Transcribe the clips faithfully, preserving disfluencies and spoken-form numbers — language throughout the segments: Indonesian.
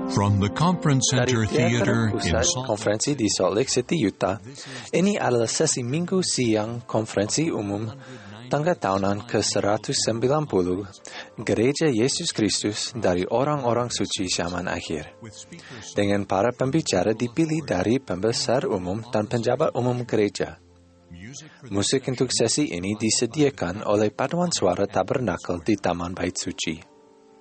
From the Conference Center Dari Theater Teater in Pusat Salt Konferensi di Salt Lake City, Utah, ini adalah sesi minggu siang konferensi umum tangga tahunan ke seratus sembilan puluh Gereja Yesus Kristus dari Orang-Orang Suci Zaman Akhir, dengan para pembicara dipilih dari pembesar umum dan penjabat umum gereja. Musik untuk sesi ini disediakan oleh Paduan Suara Tabernakel di Taman Bait Suci.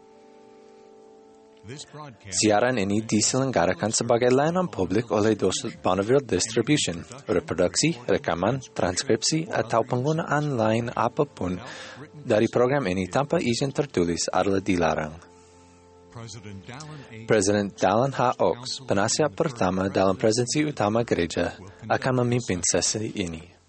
Siaran ini diselenggarakan sebagai layanan publik oleh Bonneville Distribution. Reproduksi, rekaman, transkripsi, atau penggunaan lain apapun dari program ini tanpa izin tertulis adalah dilarang. Presiden Dallin H. Oaks, penasihat pertama dalam presidensi utama gereja, akan memimpin sesi ini.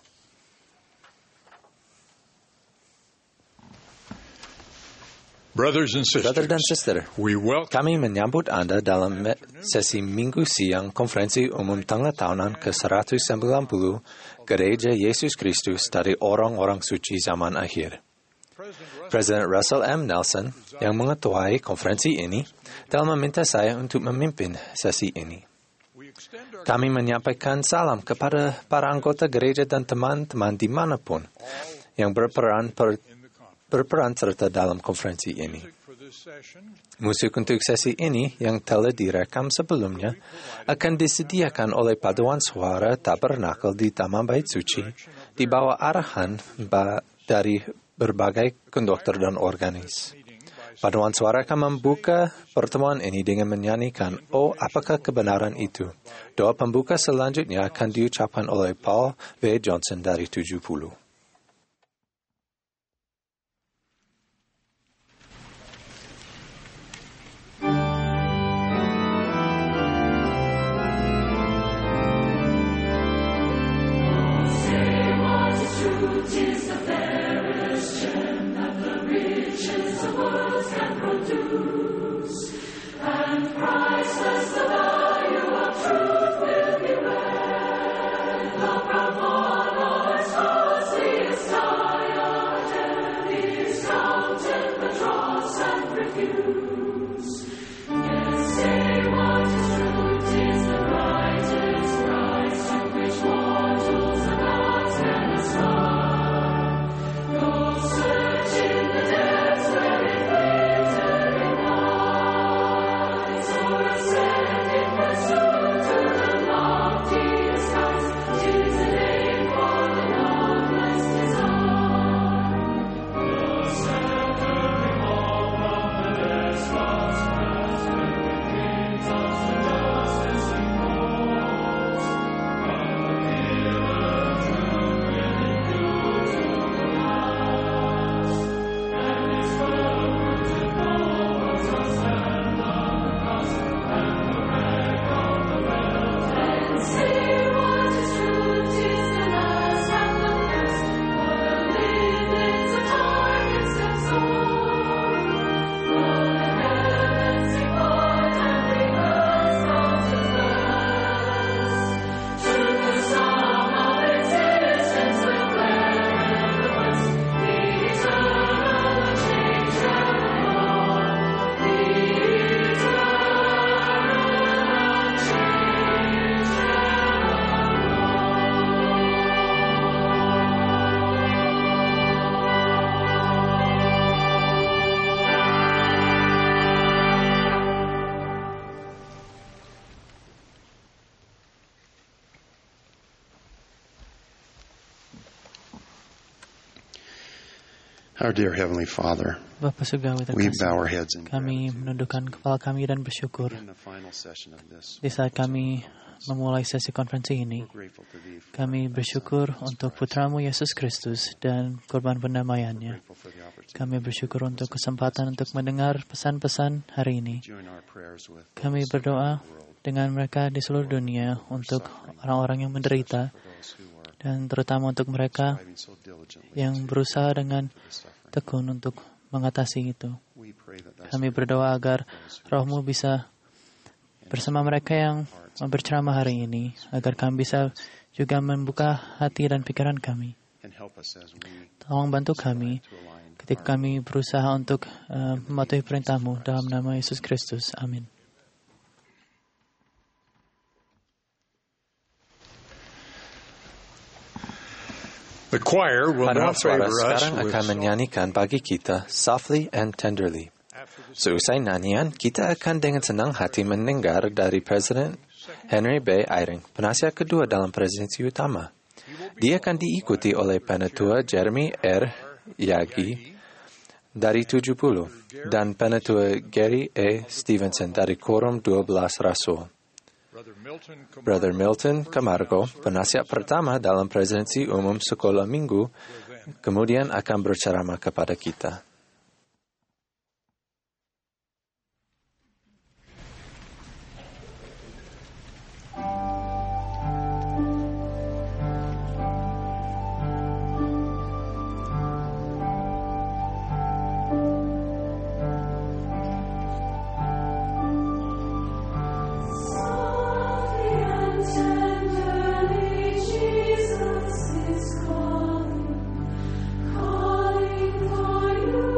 Brothers and sisters, Brother dan sister, we welcome kami menyambut Anda dalam sesi minggu siang konferensi umum tangga tahunan ke seratus sembilan puluh Gereja Yesus Kristus dari Orang-Orang Suci Zaman Akhir. Presiden Russell M. Nelson yang mengetuai konferensi ini telah meminta saya untuk memimpin sesi ini. Kami menyampaikan salam kepada para anggota gereja dan teman-teman dimanapun yang berperan per berperan serta dalam konferensi ini. Musik untuk sesi ini yang telah direkam sebelumnya akan disediakan oleh Paduan Suara Tabernakel di Taman Bait Suci di bawah arahan dari berbagai konduktor dan organis. Paduan Suara akan membuka pertemuan ini dengan menyanyikan "Oh, apakah kebenaran itu?" Doa pembuka selanjutnya akan diucapkan oleh Paul V. Johnson dari tujuh puluh. Our dear Heavenly Father, Bapa Surgawi we terkasih, bow our heads in kami gratitude. menundukkan kepala kami dan bersyukur In the final session of this, di saat kami memulai sesi konferensi ini. we're grateful to Thee for Kami Thy bersyukur Son, untuk Jesus Christ. putramu Yesus Kristus dan korban pendamaiannya. Grateful for the opportunity Kami bersyukur untuk kesempatan untuk mendengar pesan-pesan hari ini. to join our prayers with Kami those berdoa around the world, dengan mereka di seluruh dunia untuk orang-orang yang menderita for those who are dan terutama untuk mereka striving so diligently yang to berusaha dengan the suffering. tekun untuk mengatasi itu. We pray that Thy Kami Spirit berdoa agar those who rohmu bisa bersama mereka yang berceramah hari ini, agar kami bisa juga membuka hati dan pikiran kami. and help us as we Tolong bantu kami to align ketika kami berusaha untuk uh, mematuhi perintah-Mu dalam nama Yesus Kristus. Amin. The choir will now Paduan suara favor us sekarang with akan menyanyikan bagi kita Softly and Tenderly. Seusai nyanyian, kita akan dengan senang hati mendengar dari Presiden Henry B. Eyring, penasihat kedua dalam presidensi utama. Dia akan diikuti oleh Penatua Jeremy R. Yagi dari tujuh puluh dan Penatua Gary A. Stevenson dari Quorum dua belas Rasul. Brother Milton Camargo, penasihat pertama dalam presidensi umum sekolah minggu, kemudian akan berceramah kepada kita. Jesus is calling, calling for you.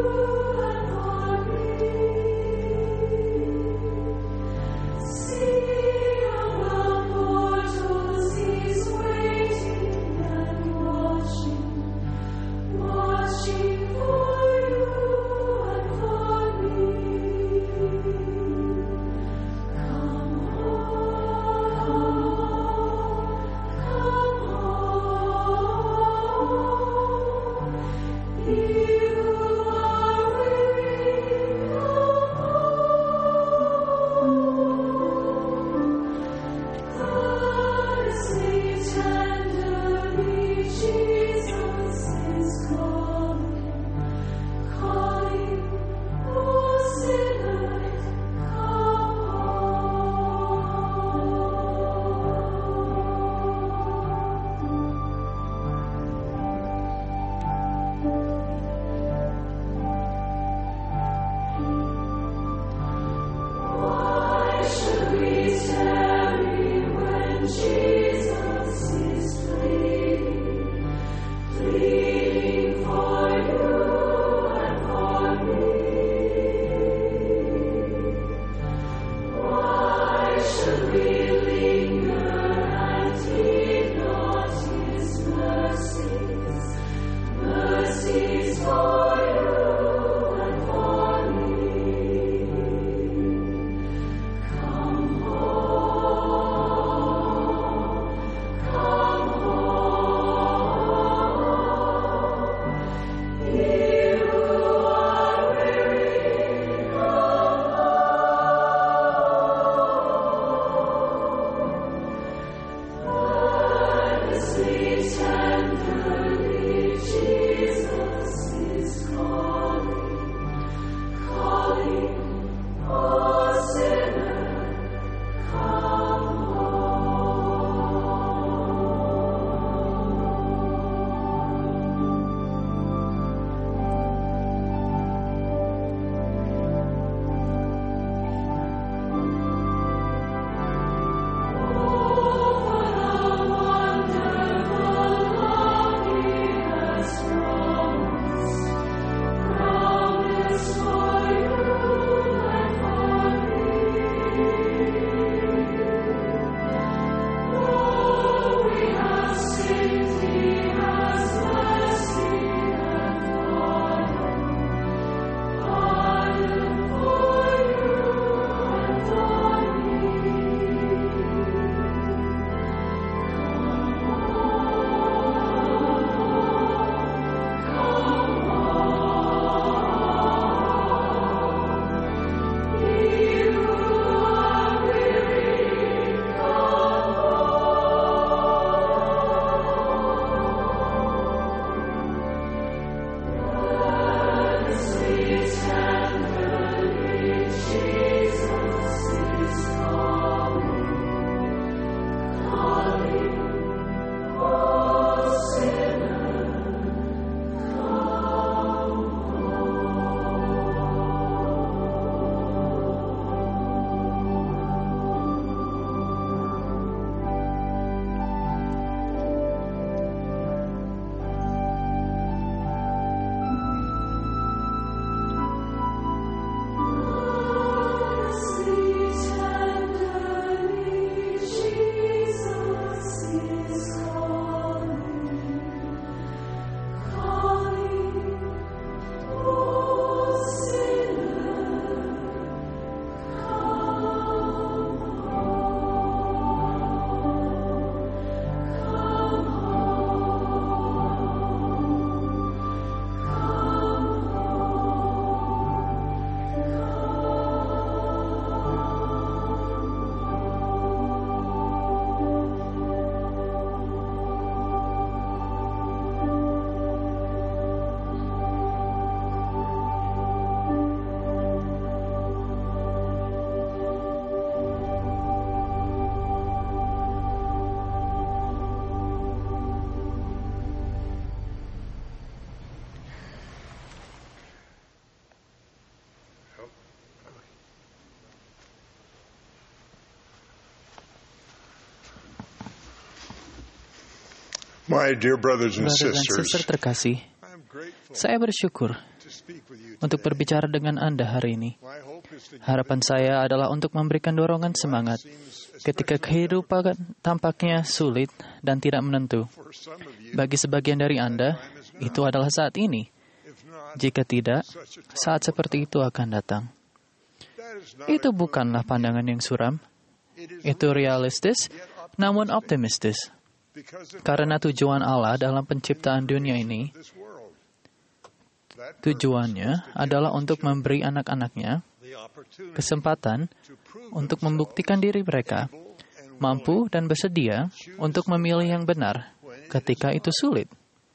My dear brothers and Brother dan sisters, sister terkasih, I'm grateful saya bersyukur to speak with you untuk today. berbicara dengan Anda hari ini. My hope is that Harapan saya adalah untuk memberikan dorongan semangat ketika kehidupan tampaknya sulit dan tidak menentu. for some of you, Bagi sebagian dari Anda, itu adalah saat ini. if not, Jika tidak, such a time, saat seperti itu akan datang. that is not Itu a- bukanlah pandangan yang suram. it is Itu realistis, namun optimistis. because of Karena tujuan Allah dalam penciptaan dunia ini, this world. That tujuannya adalah untuk memberi anak-anaknya the opportunity kesempatan to prove untuk membuktikan diri mereka and mampu dan bersedia untuk memilih yang benar ketika itu sulit.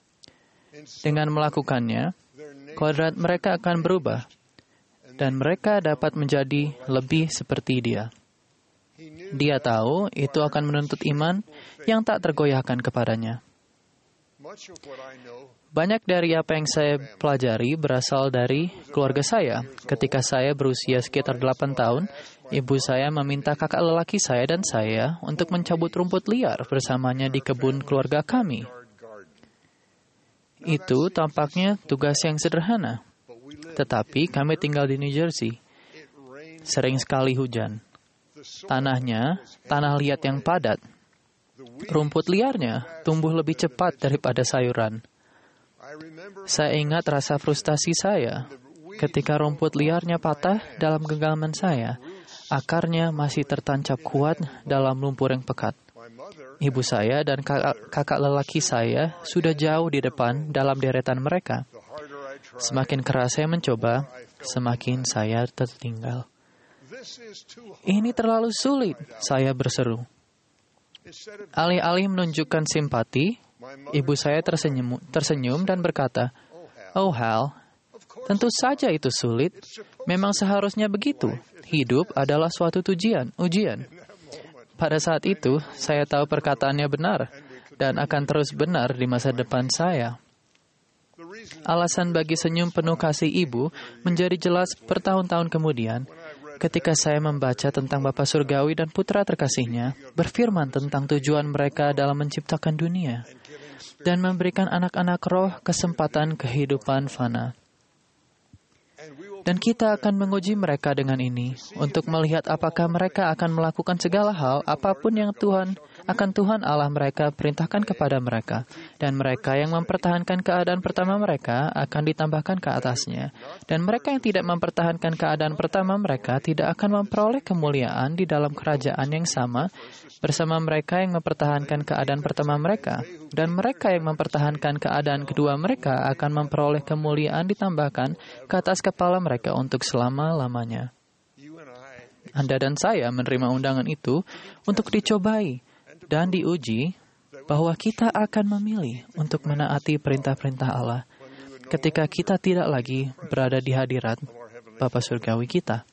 Dengan melakukannya, their name kodrat mereka akan berubah dan mereka dapat menjadi lebih seperti Dia. he knew Dia tahu itu akan menuntut iman yang tak tergoyahkan kepadanya. much of what I know Banyak dari apa yang saya pelajari berasal dari keluarga saya. Ketika saya berusia sekitar delapan tahun, ibu saya meminta kakak lelaki saya dan saya untuk mencabut rumput liar bersamanya di kebun keluarga kami. garden, Itu tampaknya tugas yang sederhana. but we live Tetapi kami tinggal di New Jersey. it rains Sering sekali hujan. the soil, Tanahnya, tanah liat yang padat. the weed. Rumput liarnya tumbuh lebih cepat daripada sayuran. I remember Saya ingat rasa frustasi saya ketika rumput liarnya patah dalam genggaman saya. Akarnya masih tertancap kuat dalam lumpur yang pekat. my mother Ibu saya dan kakak, kakak lelaki saya sudah jauh di depan dalam deretan mereka. the harder I tried. Semakin keras saya mencoba, semakin saya tertinggal. This is too hard. Ini terlalu sulit, saya berseru. Instead of Alih-alih menunjukkan simpati, my mother, ibu saya tersenyum, tersenyum dan berkata, oh Hal, "Oh Hal, of course tentu saja itu sulit. it's supposed Memang seharusnya begitu. Hidup adalah suatu tujian, ujian." in that moment. Pada saat itu, saya tahu perkataannya benar dan akan terus benar di masa depan saya. The reason Alasan bagi senyum penuh kasih ibu menjadi jelas bertahun-tahun kemudian ketika saya membaca tentang Bapa Surgawi dan Putra terkasihnya berfirman tentang tujuan mereka dalam menciptakan dunia dan memberikan anak-anak roh kesempatan kehidupan fana. and we will Dan kita akan menguji mereka dengan ini untuk melihat apakah mereka akan melakukan segala hal apapun yang Tuhan akan Tuhan Allah mereka perintahkan kepada mereka. Dan mereka yang mempertahankan keadaan pertama mereka akan ditambahkan ke atasnya. Dan mereka yang tidak mempertahankan keadaan pertama mereka tidak akan memperoleh kemuliaan di dalam kerajaan yang sama bersama mereka yang mempertahankan keadaan pertama mereka. Dan mereka yang mempertahankan keadaan kedua mereka akan memperoleh kemuliaan ditambahkan ke atas kepala mereka untuk selama-lamanya. you and I Anda dan saya menerima undangan itu untuk dicobai dan diuji bahwa kita akan memilih untuk menaati perintah-perintah Allah ketika kita tidak lagi berada di hadirat Bapa Surgawi kita.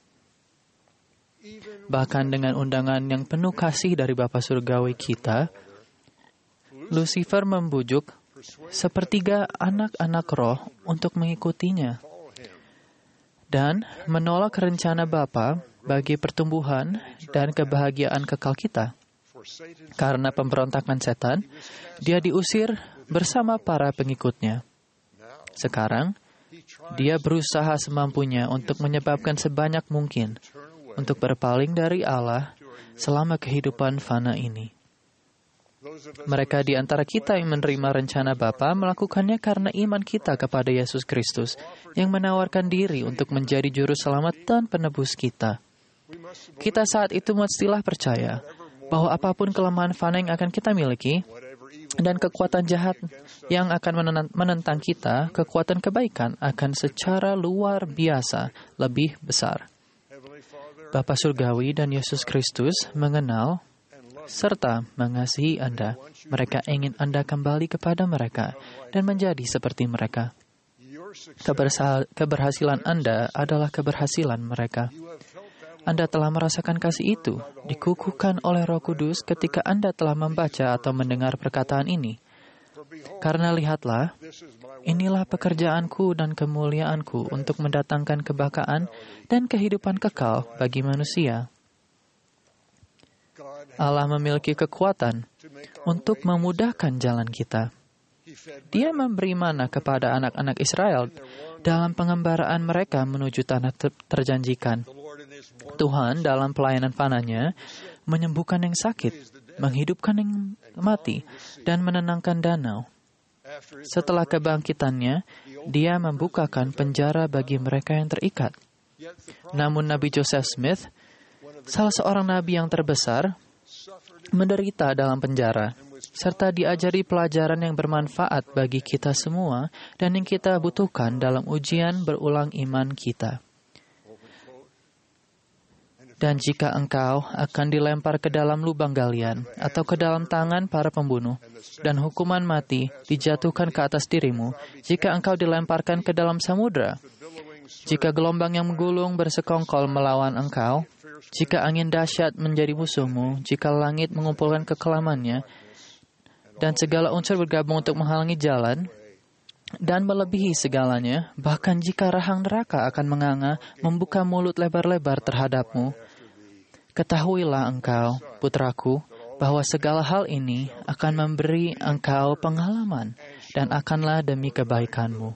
Bahkan dengan undangan yang penuh kasih dari Bapa Surgawi kita, Lucifer membujuk sepertiga anak-anak roh untuk mengikutinya dan menolak rencana Bapa bagi pertumbuhan dan kebahagiaan kekal kita. for Satan Karena pemberontakan setan, dia diusir bersama para pengikutnya. now Sekarang, he tries dia berusaha semampunya untuk menyebabkan sebanyak mungkin to turn away untuk berpaling dari Allah selama kehidupan fana ini. those of us Mereka di antara kita yang menerima rencana Bapa melakukannya karena iman kita kepada Yesus Kristus yang menawarkan diri untuk menjadi juru selamat dan penebus kita. we must Kita saat itu mestilah percaya bahwa apapun kelemahan fana yang akan kita miliki whatever evil dan kekuatan jahat yang akan menen- menentang kita, kekuatan kebaikan akan secara luar biasa lebih besar. Heavenly Father Bapa Surgawi dan Yesus Kristus mengenal and love serta mengasihi Anda. Mereka ingin Anda kembali kepada mereka dan menjadi seperti mereka. your success. Kebersa- keberhasilan Anda adalah keberhasilan mereka. You have felt that Anda telah merasakan kasih itu, dikukuhkan oleh Roh Kudus ketika Anda telah membaca atau mendengar perkataan ini. for behold, Karena lihatlah, this is my work. inilah pekerjaanku dan kemuliaanku untuk mendatangkan kebakaan dan kehidupan kekal bagi manusia. God has Allah memiliki kekuatan to untuk memudahkan jalan kita. Dia memberi mana kepada anak-anak Israel dalam pengembaraan mereka menuju tanah ter- terjanjikan. Tuhan dalam pelayanan panahnya menyembuhkan yang sakit, menghidupkan yang mati, dan menenangkan danau. Setelah kebangkitannya, dia membukakan penjara bagi mereka yang terikat. Namun Nabi Joseph Smith, salah seorang nabi yang terbesar, menderita dalam penjara, serta diajari pelajaran yang bermanfaat bagi kita semua dan yang kita butuhkan dalam ujian berulang iman kita. Dan jika engkau akan dilempar ke dalam lubang galian atau ke dalam tangan para pembunuh, dan hukuman mati dijatuhkan ke atas dirimu, jika engkau dilemparkan ke dalam samudera, jika gelombang yang menggulung bersekongkol melawan engkau, jika angin dahsyat menjadi musuhmu, jika langit mengumpulkan kekelamannya, dan segala unsur bergabung untuk menghalangi jalan, dan melebihi segalanya, bahkan jika rahang neraka akan menganga, membuka mulut lebar-lebar terhadapmu, ketahuilah engkau, putraku, bahwa segala hal ini akan memberi engkau pengalaman dan akanlah demi kebaikanmu.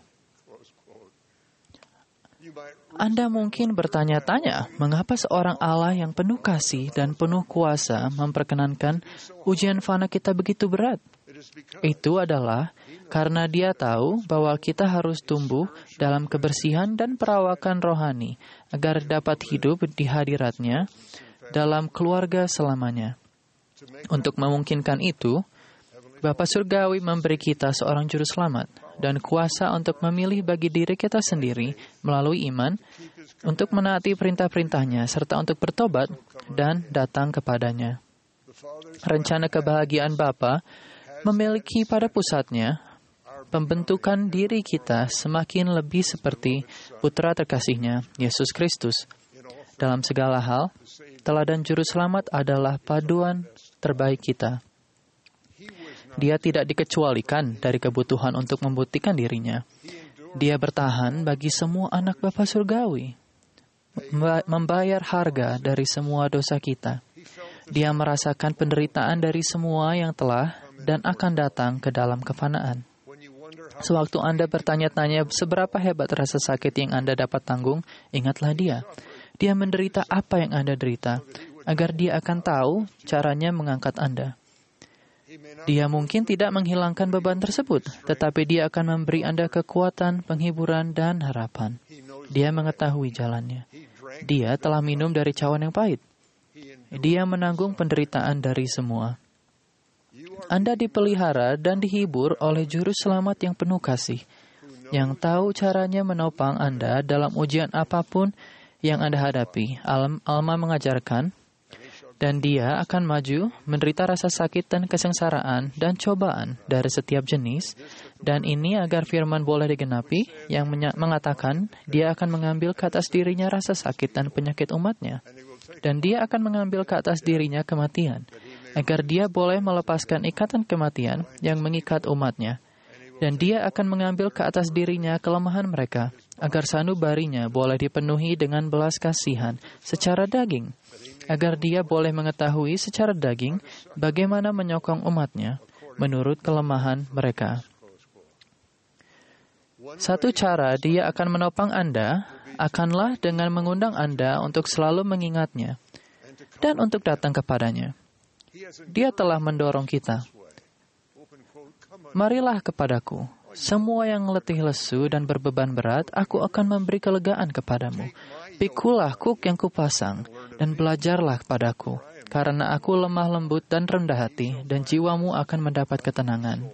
Anda mungkin bertanya-tanya, mengapa seorang Allah yang penuh kasih dan penuh kuasa memperkenankan ujian fana kita begitu berat? Itu adalah karena Dia tahu bahwa kita harus tumbuh dalam kebersihan dan perawakan rohani agar dapat hidup di hadirat-Nya dalam keluarga selamanya. Untuk memungkinkan itu, Bapa Surgawi memberi kita seorang juru selamat dan kuasa untuk memilih bagi diri kita sendiri melalui iman untuk menaati perintah-perintahnya serta untuk bertobat dan datang kepadanya. Rencana kebahagiaan Bapa memiliki pada pusatnya pembentukan diri kita semakin lebih seperti Putra terkasihnya, Yesus Kristus. Dalam segala hal, teladan juru selamat adalah paduan terbaik kita. Dia tidak dikecualikan dari kebutuhan untuk membuktikan dirinya. Dia bertahan bagi semua anak Bapa Surgawi, membayar harga dari semua dosa kita. Dia merasakan penderitaan dari semua yang telah dan akan datang ke dalam kefanaan. Sewaktu Anda bertanya-tanya seberapa hebat rasa sakit yang Anda dapat tanggung, ingatlah Dia. Dia menderita apa yang Anda derita, agar Dia akan tahu caranya mengangkat Anda. Dia mungkin tidak menghilangkan beban tersebut, tetapi Dia akan memberi Anda kekuatan, penghiburan, dan harapan. Dia mengetahui jalannya. Dia telah minum dari cawan yang pahit. Dia menanggung penderitaan dari semua. Anda dipelihara dan dihibur oleh Juru Selamat yang penuh kasih, yang tahu caranya menopang Anda dalam ujian apapun yang Anda hadapi. Alma mengajarkan, dan Dia akan maju, menderita rasa sakit dan kesengsaraan dan cobaan dari setiap jenis, dan ini agar firman boleh digenapi, yang mengatakan Dia akan mengambil ke atas dirinya rasa sakit dan penyakit umatnya, dan Dia akan mengambil ke atas dirinya kematian, agar Dia boleh melepaskan ikatan kematian yang mengikat umatnya, dan Dia akan mengambil ke atas dirinya kelemahan mereka, agar sanubarinya boleh dipenuhi dengan belas kasihan secara daging, agar Dia boleh mengetahui secara daging bagaimana menyokong umatnya menurut kelemahan mereka. Satu cara Dia akan menopang Anda akanlah dengan mengundang Anda untuk selalu mengingatnya dan untuk datang kepadanya. Dia telah mendorong kita. Marilah kepadaku, semua yang letih lesu dan berbeban berat, aku akan memberi kelegaan kepadamu. Pikulah kuk yang kupasang, dan belajarlah kepadaku, karena aku lemah lembut dan rendah hati, dan jiwamu akan mendapat ketenangan.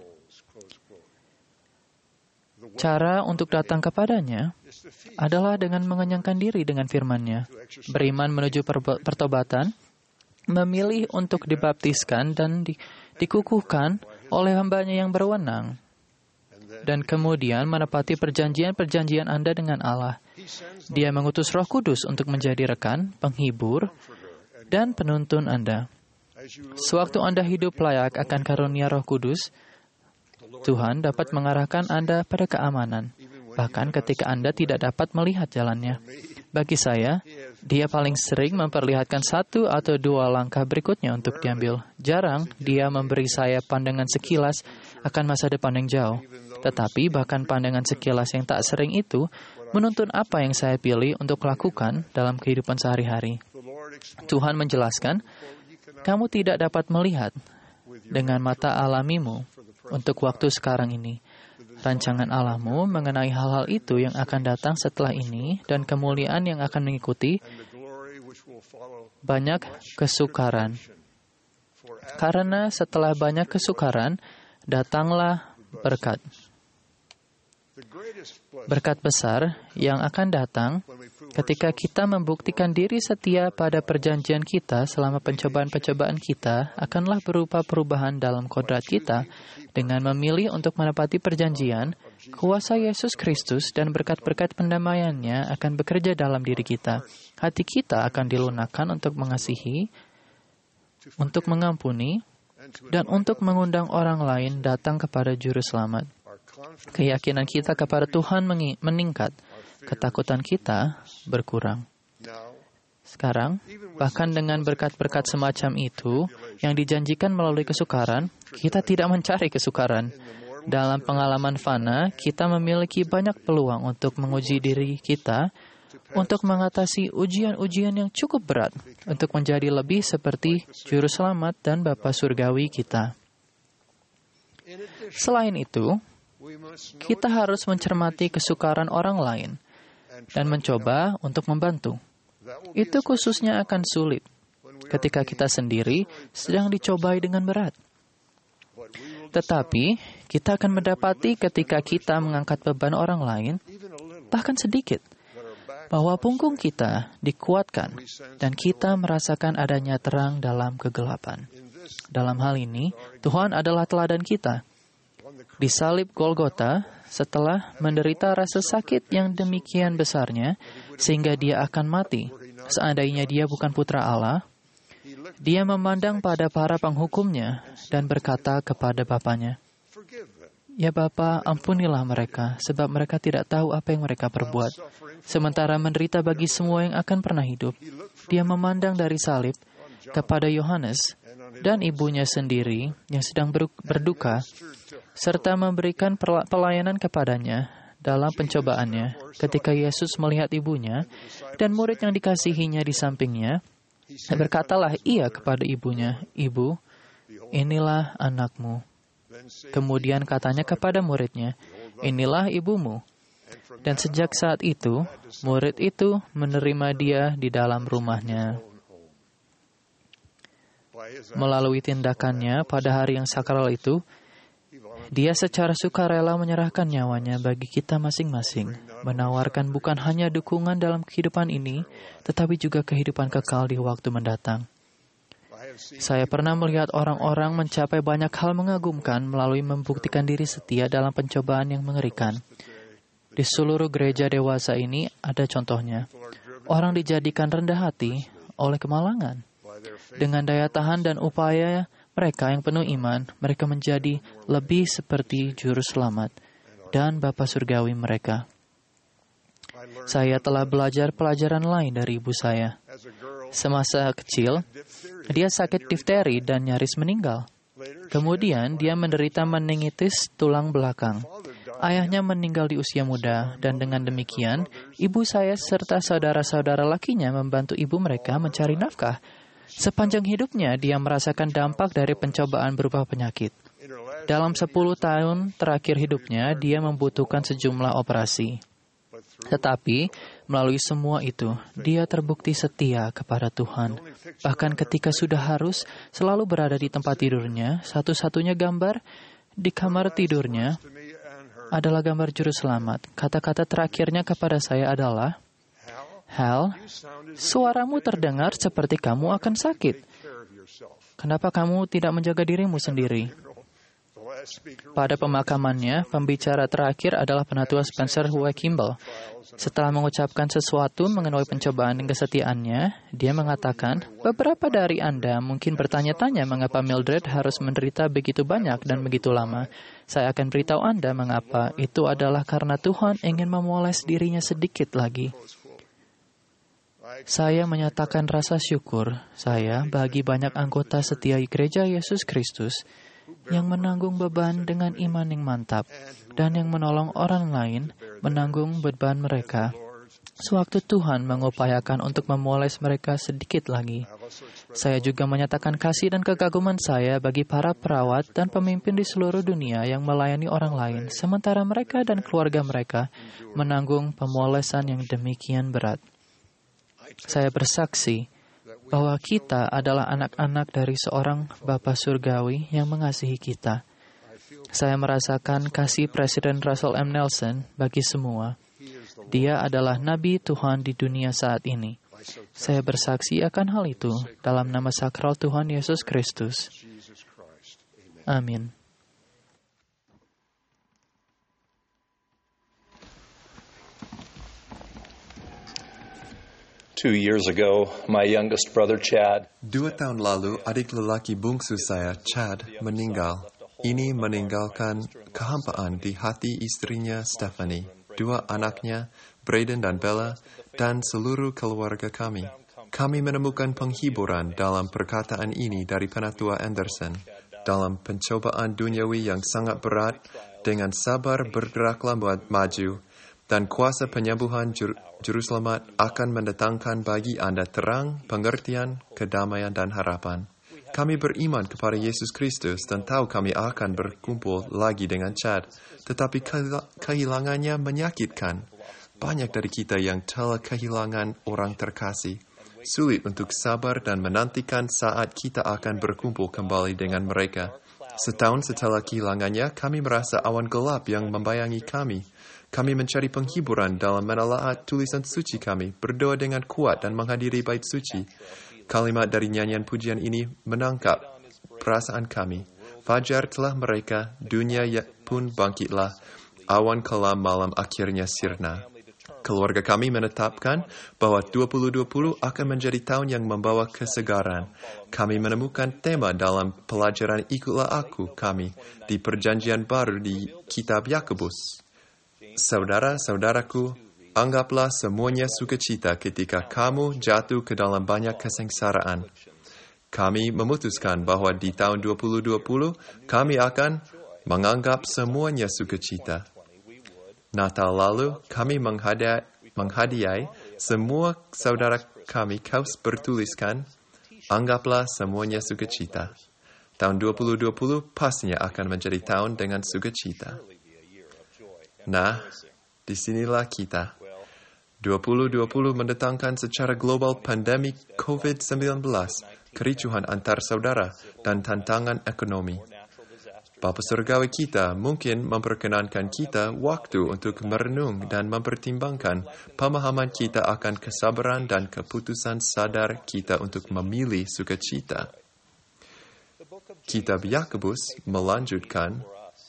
Cara untuk datang kepadanya adalah dengan mengenyangkan diri dengan firman-Nya, beriman menuju per- pertobatan, memilih untuk dibaptiskan dan di- dikukuhkan oleh hamba-Nya yang berwenang, dan kemudian menepati perjanjian-perjanjian Anda dengan Allah. Dia mengutus Roh Kudus untuk menjadi rekan, penghibur, dan penuntun Anda. Sewaktu Anda hidup layak akan karunia Roh Kudus, Tuhan dapat mengarahkan Anda pada keamanan, bahkan ketika Anda tidak dapat melihat jalannya. Bagi saya, dia paling sering memperlihatkan satu atau dua langkah berikutnya untuk diambil. Jarang dia memberi saya pandangan sekilas akan masa depan yang jauh. Tetapi bahkan pandangan sekilas yang tak sering itu menuntun apa yang saya pilih untuk lakukan dalam kehidupan sehari-hari. Tuhan menjelaskan, kamu tidak dapat melihat dengan mata alamimu untuk waktu sekarang ini. Rancangan Allahmu mengenai hal-hal itu yang akan datang setelah ini dan kemuliaan yang akan mengikuti banyak kesukaran. Karena setelah banyak kesukaran, datanglah berkat. Berkat besar yang akan datang ketika kita membuktikan diri setia pada perjanjian kita selama pencobaan-pencobaan kita akanlah berupa perubahan dalam kodrat kita dengan memilih untuk menepati perjanjian, kuasa Yesus Kristus dan berkat-berkat pendamaiannya akan bekerja dalam diri kita. Hati kita akan dilunakkan untuk mengasihi, untuk mengampuni, dan untuk mengundang orang lain datang kepada Juru Selamat. Keyakinan kita kepada Tuhan meningkat, ketakutan kita berkurang. Sekarang, bahkan dengan berkat-berkat semacam itu yang dijanjikan melalui kesukaran, kita tidak mencari kesukaran. Dalam pengalaman fana, kita memiliki banyak peluang untuk menguji diri kita, untuk mengatasi ujian-ujian yang cukup berat, untuk menjadi lebih seperti Juru Selamat dan Bapa Surgawi kita. Selain itu, kita harus mencermati kesukaran orang lain dan mencoba untuk membantu. Itu khususnya akan sulit ketika kita sendiri sedang dicobai dengan berat. Tetapi, kita akan mendapati ketika kita mengangkat beban orang lain, bahkan sedikit, bahwa punggung kita dikuatkan dan kita merasakan adanya terang dalam kegelapan. Dalam hal ini, Tuhan adalah teladan kita. Di salib Golgota, setelah menderita rasa sakit yang demikian besarnya, sehingga dia akan mati, seandainya dia bukan putra Allah, dia memandang pada para penghukumnya dan berkata kepada Bapanya, "Ya Bapa, ampunilah mereka, sebab mereka tidak tahu apa yang mereka perbuat." Sementara menderita bagi semua yang akan pernah hidup, dia memandang dari salib kepada Yohanes dan ibunya sendiri yang sedang berduka, serta memberikan pelayanan kepadanya dalam pencobaannya. Ketika Yesus melihat ibunya dan murid yang dikasihinya di sampingnya, berkatalah ia kepada ibunya, "Ibu, inilah anakmu." Kemudian katanya kepada muridnya, "Inilah ibumu." Dan sejak saat itu, murid itu menerima dia di dalam rumahnya. Melalui tindakannya pada hari yang sakral itu, dia secara sukarela menyerahkan nyawanya bagi kita masing-masing, menawarkan bukan hanya dukungan dalam kehidupan ini, tetapi juga kehidupan kekal di waktu mendatang. Saya pernah melihat orang-orang mencapai banyak hal mengagumkan melalui membuktikan diri setia dalam pencobaan yang mengerikan. Di seluruh gereja dewasa ini ada contohnya. Orang dijadikan rendah hati oleh kemalangan. Dengan daya tahan dan upaya mereka yang penuh iman, mereka menjadi lebih seperti Juru Selamat dan Bapa Surgawi mereka. Saya telah belajar pelajaran lain dari ibu saya. Semasa kecil, dia sakit difteri dan nyaris meninggal. Kemudian, dia menderita meningitis tulang belakang. Ayahnya meninggal di usia muda, dan dengan demikian, ibu saya serta saudara-saudara lakinya membantu ibu mereka mencari nafkah. Sepanjang hidupnya, dia merasakan dampak dari pencobaan berupa penyakit. Dalam sepuluh tahun terakhir hidupnya, dia membutuhkan sejumlah operasi. Tetapi, melalui semua itu, dia terbukti setia kepada Tuhan. Bahkan ketika sudah harus selalu berada di tempat tidurnya, satu-satunya gambar di kamar tidurnya adalah gambar Juru Selamat. Kata-kata terakhirnya kepada saya adalah, "Hal, suaramu terdengar seperti kamu akan sakit. Kenapa kamu tidak menjaga dirimu sendiri?" Pada pemakamannya, pembicara terakhir adalah Penatua Spencer W. Kimball. Setelah mengucapkan sesuatu mengenai pencobaan dan kesetiaannya, dia mengatakan, "Beberapa dari Anda mungkin bertanya-tanya mengapa Mildred harus menderita begitu banyak dan begitu lama. Saya akan beritahu Anda mengapa. Itu adalah karena Tuhan ingin memoles dirinya sedikit lagi." Saya menyatakan rasa syukur saya bagi banyak anggota setia Gereja Yesus Kristus yang menanggung beban dengan iman yang mantap dan yang menolong orang lain menanggung beban mereka sewaktu Tuhan mengupayakan untuk memoles mereka sedikit lagi. Saya juga menyatakan kasih dan kekaguman saya bagi para perawat dan pemimpin di seluruh dunia yang melayani orang lain, sementara mereka dan keluarga mereka menanggung pemolesan yang demikian berat. Saya bersaksi bahwa kita adalah anak-anak dari seorang Bapa Surgawi yang mengasihi kita. Saya merasakan kasih Presiden Russell M. Nelson bagi semua. Dia adalah Nabi Tuhan di dunia saat ini. Saya bersaksi akan hal itu dalam nama sakral Tuhan Yesus Kristus. Amin. Two years ago, my youngest brother Chad Dua tahun lalu, adik lelaki bungsu saya, Chad, meninggal. Ini meninggalkan kehampaan di hati istrinya, Stephanie, dua anaknya, Braden dan Bella, dan seluruh keluarga kami. Kami menemukan penghiburan dalam perkataan ini dari Penatua Anderson. Dalam pencobaan duniawi yang sangat berat, dengan sabar bergeraklah maju, dan kuasa penyembuhan jur, juru selamat akan mendatangkan bagi Anda terang, pengertian, kedamaian, dan harapan. Kami beriman kepada Yesus Kristus dan tahu kami akan berkumpul lagi dengan Chad, tetapi kehilangannya menyakitkan. Banyak dari kita yang telah kehilangan orang terkasih. Sulit untuk sabar dan menantikan saat kita akan berkumpul kembali dengan mereka. Setahun setelah kehilangannya, kami merasa awan gelap yang membayangi kami. Kami mencari penghiburan dalam menelaah tulisan suci kami, berdoa dengan kuat dan menghadiri bait suci. Kalimat dari nyanyian pujian ini menangkap perasaan kami. Fajar telah mereka, dunia pun bangkitlah, awan kelam malam akhirnya sirna. Keluarga kami menetapkan bahwa dua ribu dua puluh akan menjadi tahun yang membawa kesegaran. Kami menemukan tema dalam pelajaran Ikutlah Aku kami di Perjanjian Baru di Kitab Yakobus. Saudara-saudaraku, anggaplah semuanya sukacita ketika kamu jatuh ke dalam banyak kesengsaraan. Kami memutuskan bahwa di tahun dua ribu dua puluh kami akan menganggap semuanya sukacita. Natal lalu, kami menghadiah, menghadiah semua saudara kami kaos bertuliskan, anggaplah semuanya sukacita. Tahun dua ribu dua puluh pastinya akan menjadi tahun dengan sukacita. Nah, disinilah kita. dua ribu dua puluh mendatangkan secara global pandemi covid sembilan belas, kericuhan antar saudara, dan tantangan ekonomi. Bapa Surgawi kita mungkin memperkenankan kita waktu untuk merenung dan mempertimbangkan pemahaman kita akan kesabaran dan keputusan sadar kita untuk memilih sukacita. Kitab Yakobus melanjutkan,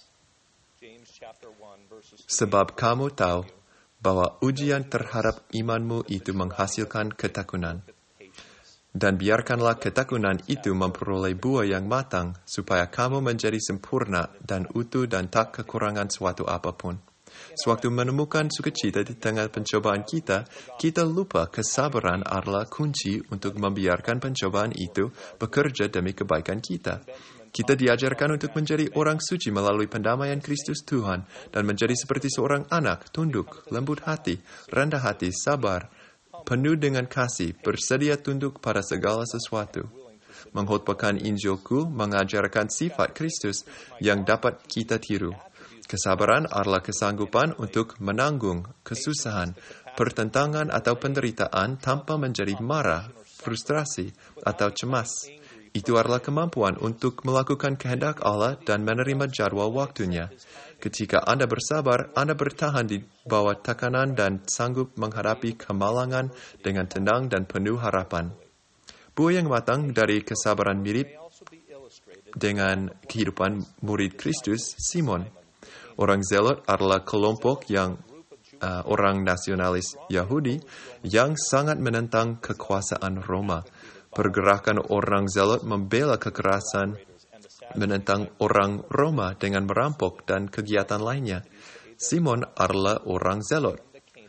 sebab kamu tahu bahwa ujian terhadap imanmu itu menghasilkan ketakutan. Dan biarkanlah ketakutan itu memperoleh buah yang matang, supaya kamu menjadi sempurna dan utuh dan tak kekurangan suatu apapun. Sewaktu menemukan sukacita di tengah pencobaan kita, kita lupa kesabaran adalah kunci untuk membiarkan pencobaan itu bekerja demi kebaikan kita. Kita diajarkan untuk menjadi orang suci melalui pendamaian Kristus Tuhan dan menjadi seperti seorang anak, tunduk, lembut hati, rendah hati, sabar, penuh dengan kasih, bersedia tunduk pada segala sesuatu. Mengkhotbahkan Injilku mengajarkan sifat Kristus yang dapat kita tiru. Kesabaran adalah kesanggupan untuk menanggung kesusahan, pertentangan atau penderitaan tanpa menjadi marah, frustrasi, atau cemas. Itu adalah kemampuan untuk melakukan kehendak Allah dan menerima jadwal waktunya. Ketika Anda bersabar, Anda bertahan di bawah tekanan dan sanggup menghadapi kemalangan dengan tenang dan penuh harapan. Buah yang matang dari kesabaran mirip dengan kehidupan murid Kristus, Simon. Orang Zelot adalah kelompok yang uh, orang nasionalis Yahudi yang sangat menentang kekuasaan Roma. Pergerakan orang Zelot membela kekerasan, menentang orang Roma dengan merampok dan kegiatan lainnya. Simon adalah orang Zelot.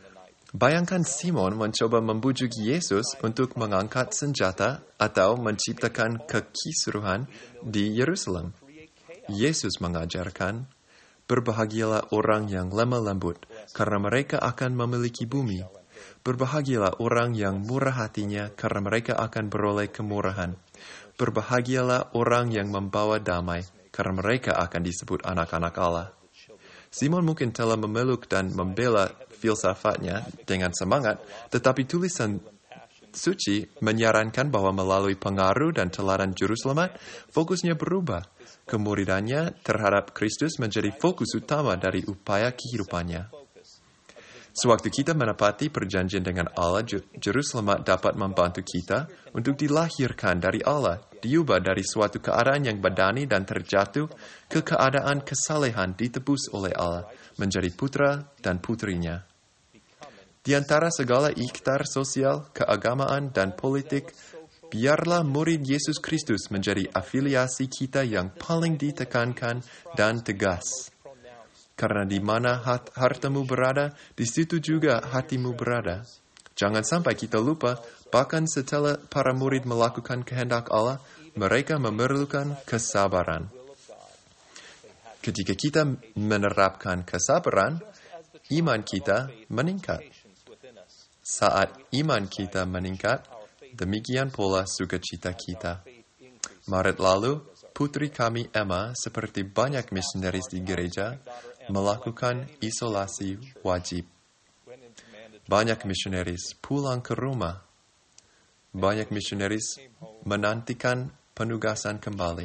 Bayangkan Simon mencoba membujuk Yesus untuk mengangkat senjata atau menciptakan kekisruhan di Yerusalem. Yesus mengajarkan, "Berbahagialah orang yang lemah lembut, karena mereka akan memiliki bumi. Berbahagialah orang yang murah hatinya, karena mereka akan beroleh kemurahan. Berbahagialah orang yang membawa damai, karena mereka akan disebut anak-anak Allah." Simon mungkin telah memeluk dan membela filsafatnya dengan semangat, tetapi tulisan suci menyarankan bahwa melalui pengaruh dan teladan Juru Selamat, fokusnya berubah. Kemuridannya terhadap Kristus menjadi fokus utama dari upaya kehidupannya. Sewaktu kita menepati perjanjian dengan Allah, Juru Selamat dapat membantu kita untuk dilahirkan dari Allah, diubah dari suatu keadaan yang badani dan terjatuh ke keadaan kesalehan ditebus oleh Allah, menjadi putra dan putrinya. Di antara segala ikhtiar sosial, keagamaan, dan politik, biarlah murid Yesus Kristus menjadi afiliasi kita yang paling ditekankan dan tegas. Karena di mana hat, hartamu berada, di situ juga hatimu berada. Jangan sampai kita lupa, bahkan setelah para murid melakukan kehendak Allah, mereka memerlukan kesabaran. Ketika kita menerapkan kesabaran, iman kita meningkat. Saat iman kita meningkat, demikian pula sukacita kita. Maret lalu, putri kami Emma, seperti banyak misionaris di gereja, melakukan isolasi wajib. Banyak misionaris pulang ke rumah. Banyak misionaris menantikan penugasan kembali.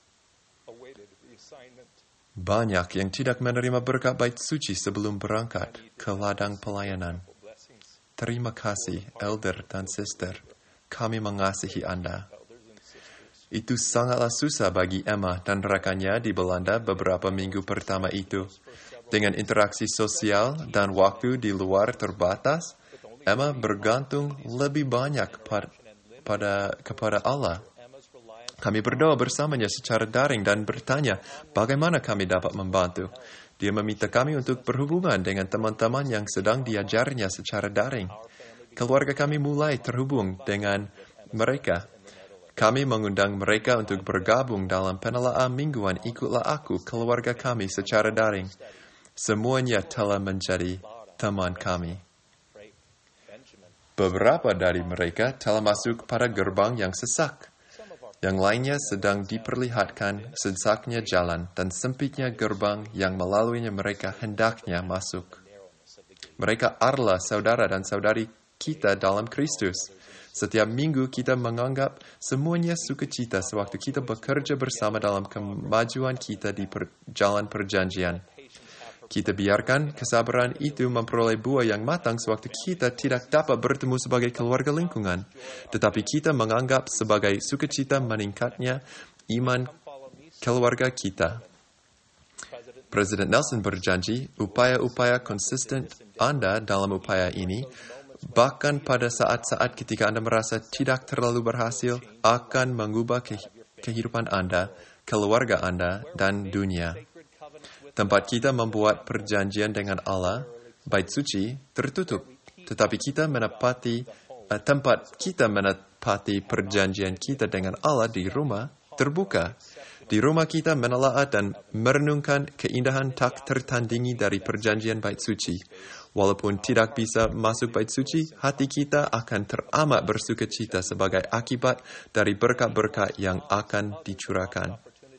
Banyak yang tidak menerima berkat bait suci sebelum berangkat ke ladang pelayanan. Terima kasih, elder dan sister. Kami mengasihi Anda. Itu sangatlah susah bagi Emma dan rekannya di Belanda beberapa minggu pertama itu. Dengan interaksi sosial dan waktu di luar terbatas, Emma bergantung lebih banyak pada, kepada Allah. Kami berdoa bersamanya secara daring dan bertanya bagaimana kami dapat membantu. Dia meminta kami untuk berhubungan dengan teman-teman yang sedang diajarnya secara daring. Keluarga kami mulai terhubung dengan mereka. Kami mengundang mereka untuk bergabung dalam penelaah mingguan Ikutlah Aku keluarga kami secara daring. Semuanya telah menjadi teman kami. Beberapa dari mereka telah masuk pada gerbang yang sesak. Yang lainnya sedang diperlihatkan sesaknya jalan dan sempitnya gerbang yang melaluinya mereka hendaknya masuk. Mereka adalah saudara dan saudari kita dalam Kristus. Setiap minggu kita menganggap semuanya sukacita sewaktu kita bekerja bersama dalam kemajuan kita di per, jalan perjanjian. Kita biarkan kesabaran itu memperoleh buah yang matang sewaktu kita tidak dapat bertemu sebagai keluarga lingkungan, tetapi kita menganggap sebagai sukacita meningkatnya iman keluarga kita. Presiden Nelson berjanji, upaya-upaya konsisten Anda dalam upaya ini, bahkan pada saat-saat ketika Anda merasa tidak terlalu berhasil, akan mengubah ke- kehidupan Anda, keluarga Anda, dan dunia. Tempat kita membuat perjanjian dengan Allah, bait suci, tertutup. Tetapi kita menepati, uh, tempat kita menepati perjanjian kita dengan Allah di rumah, terbuka. Di rumah kita menelaah dan merenungkan keindahan tak tertandingi dari perjanjian bait suci. Walaupun tidak bisa masuk bait suci, hati kita akan teramat bersukacita sebagai akibat dari berkat-berkat yang akan dicurahkan.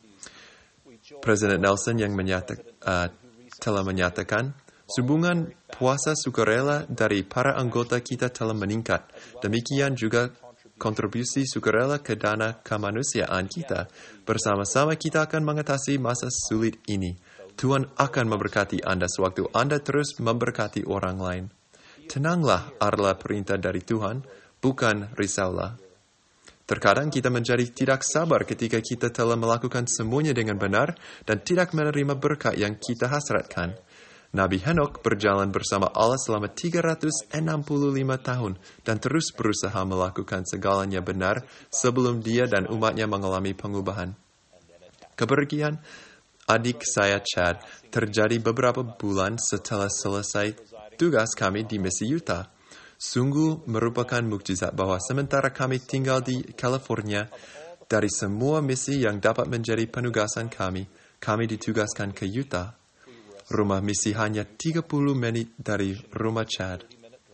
Presiden Nelson yang menyata, uh, telah menyatakan, hubungan puasa sukarela dari para anggota kita telah meningkat. Demikian juga kontribusi sukarela ke dana kemanusiaan kita. Bersama-sama kita akan mengatasi masa sulit ini. Tuhan akan memberkati Anda sewaktu Anda terus memberkati orang lain. Tenanglah adalah perintah dari Tuhan, bukan risaulah. Terkadang kita menjadi tidak sabar ketika kita telah melakukan semuanya dengan benar dan tidak menerima berkat yang kita hasratkan. Nabi Henok berjalan bersama Allah selama tiga ratus enam puluh lima tahun dan terus berusaha melakukan segalanya benar sebelum dia dan umatnya mengalami pengubahan. Kepergian adik saya Chad terjadi beberapa bulan setelah selesai tugas kami di misi Utah. Sungguh merupakan mukjizat bahwa sementara kami tinggal di California, dari semua misi yang dapat menjadi penugasan kami, kami ditugaskan ke Utah. Rumah misi hanya tiga puluh menit dari rumah Chad.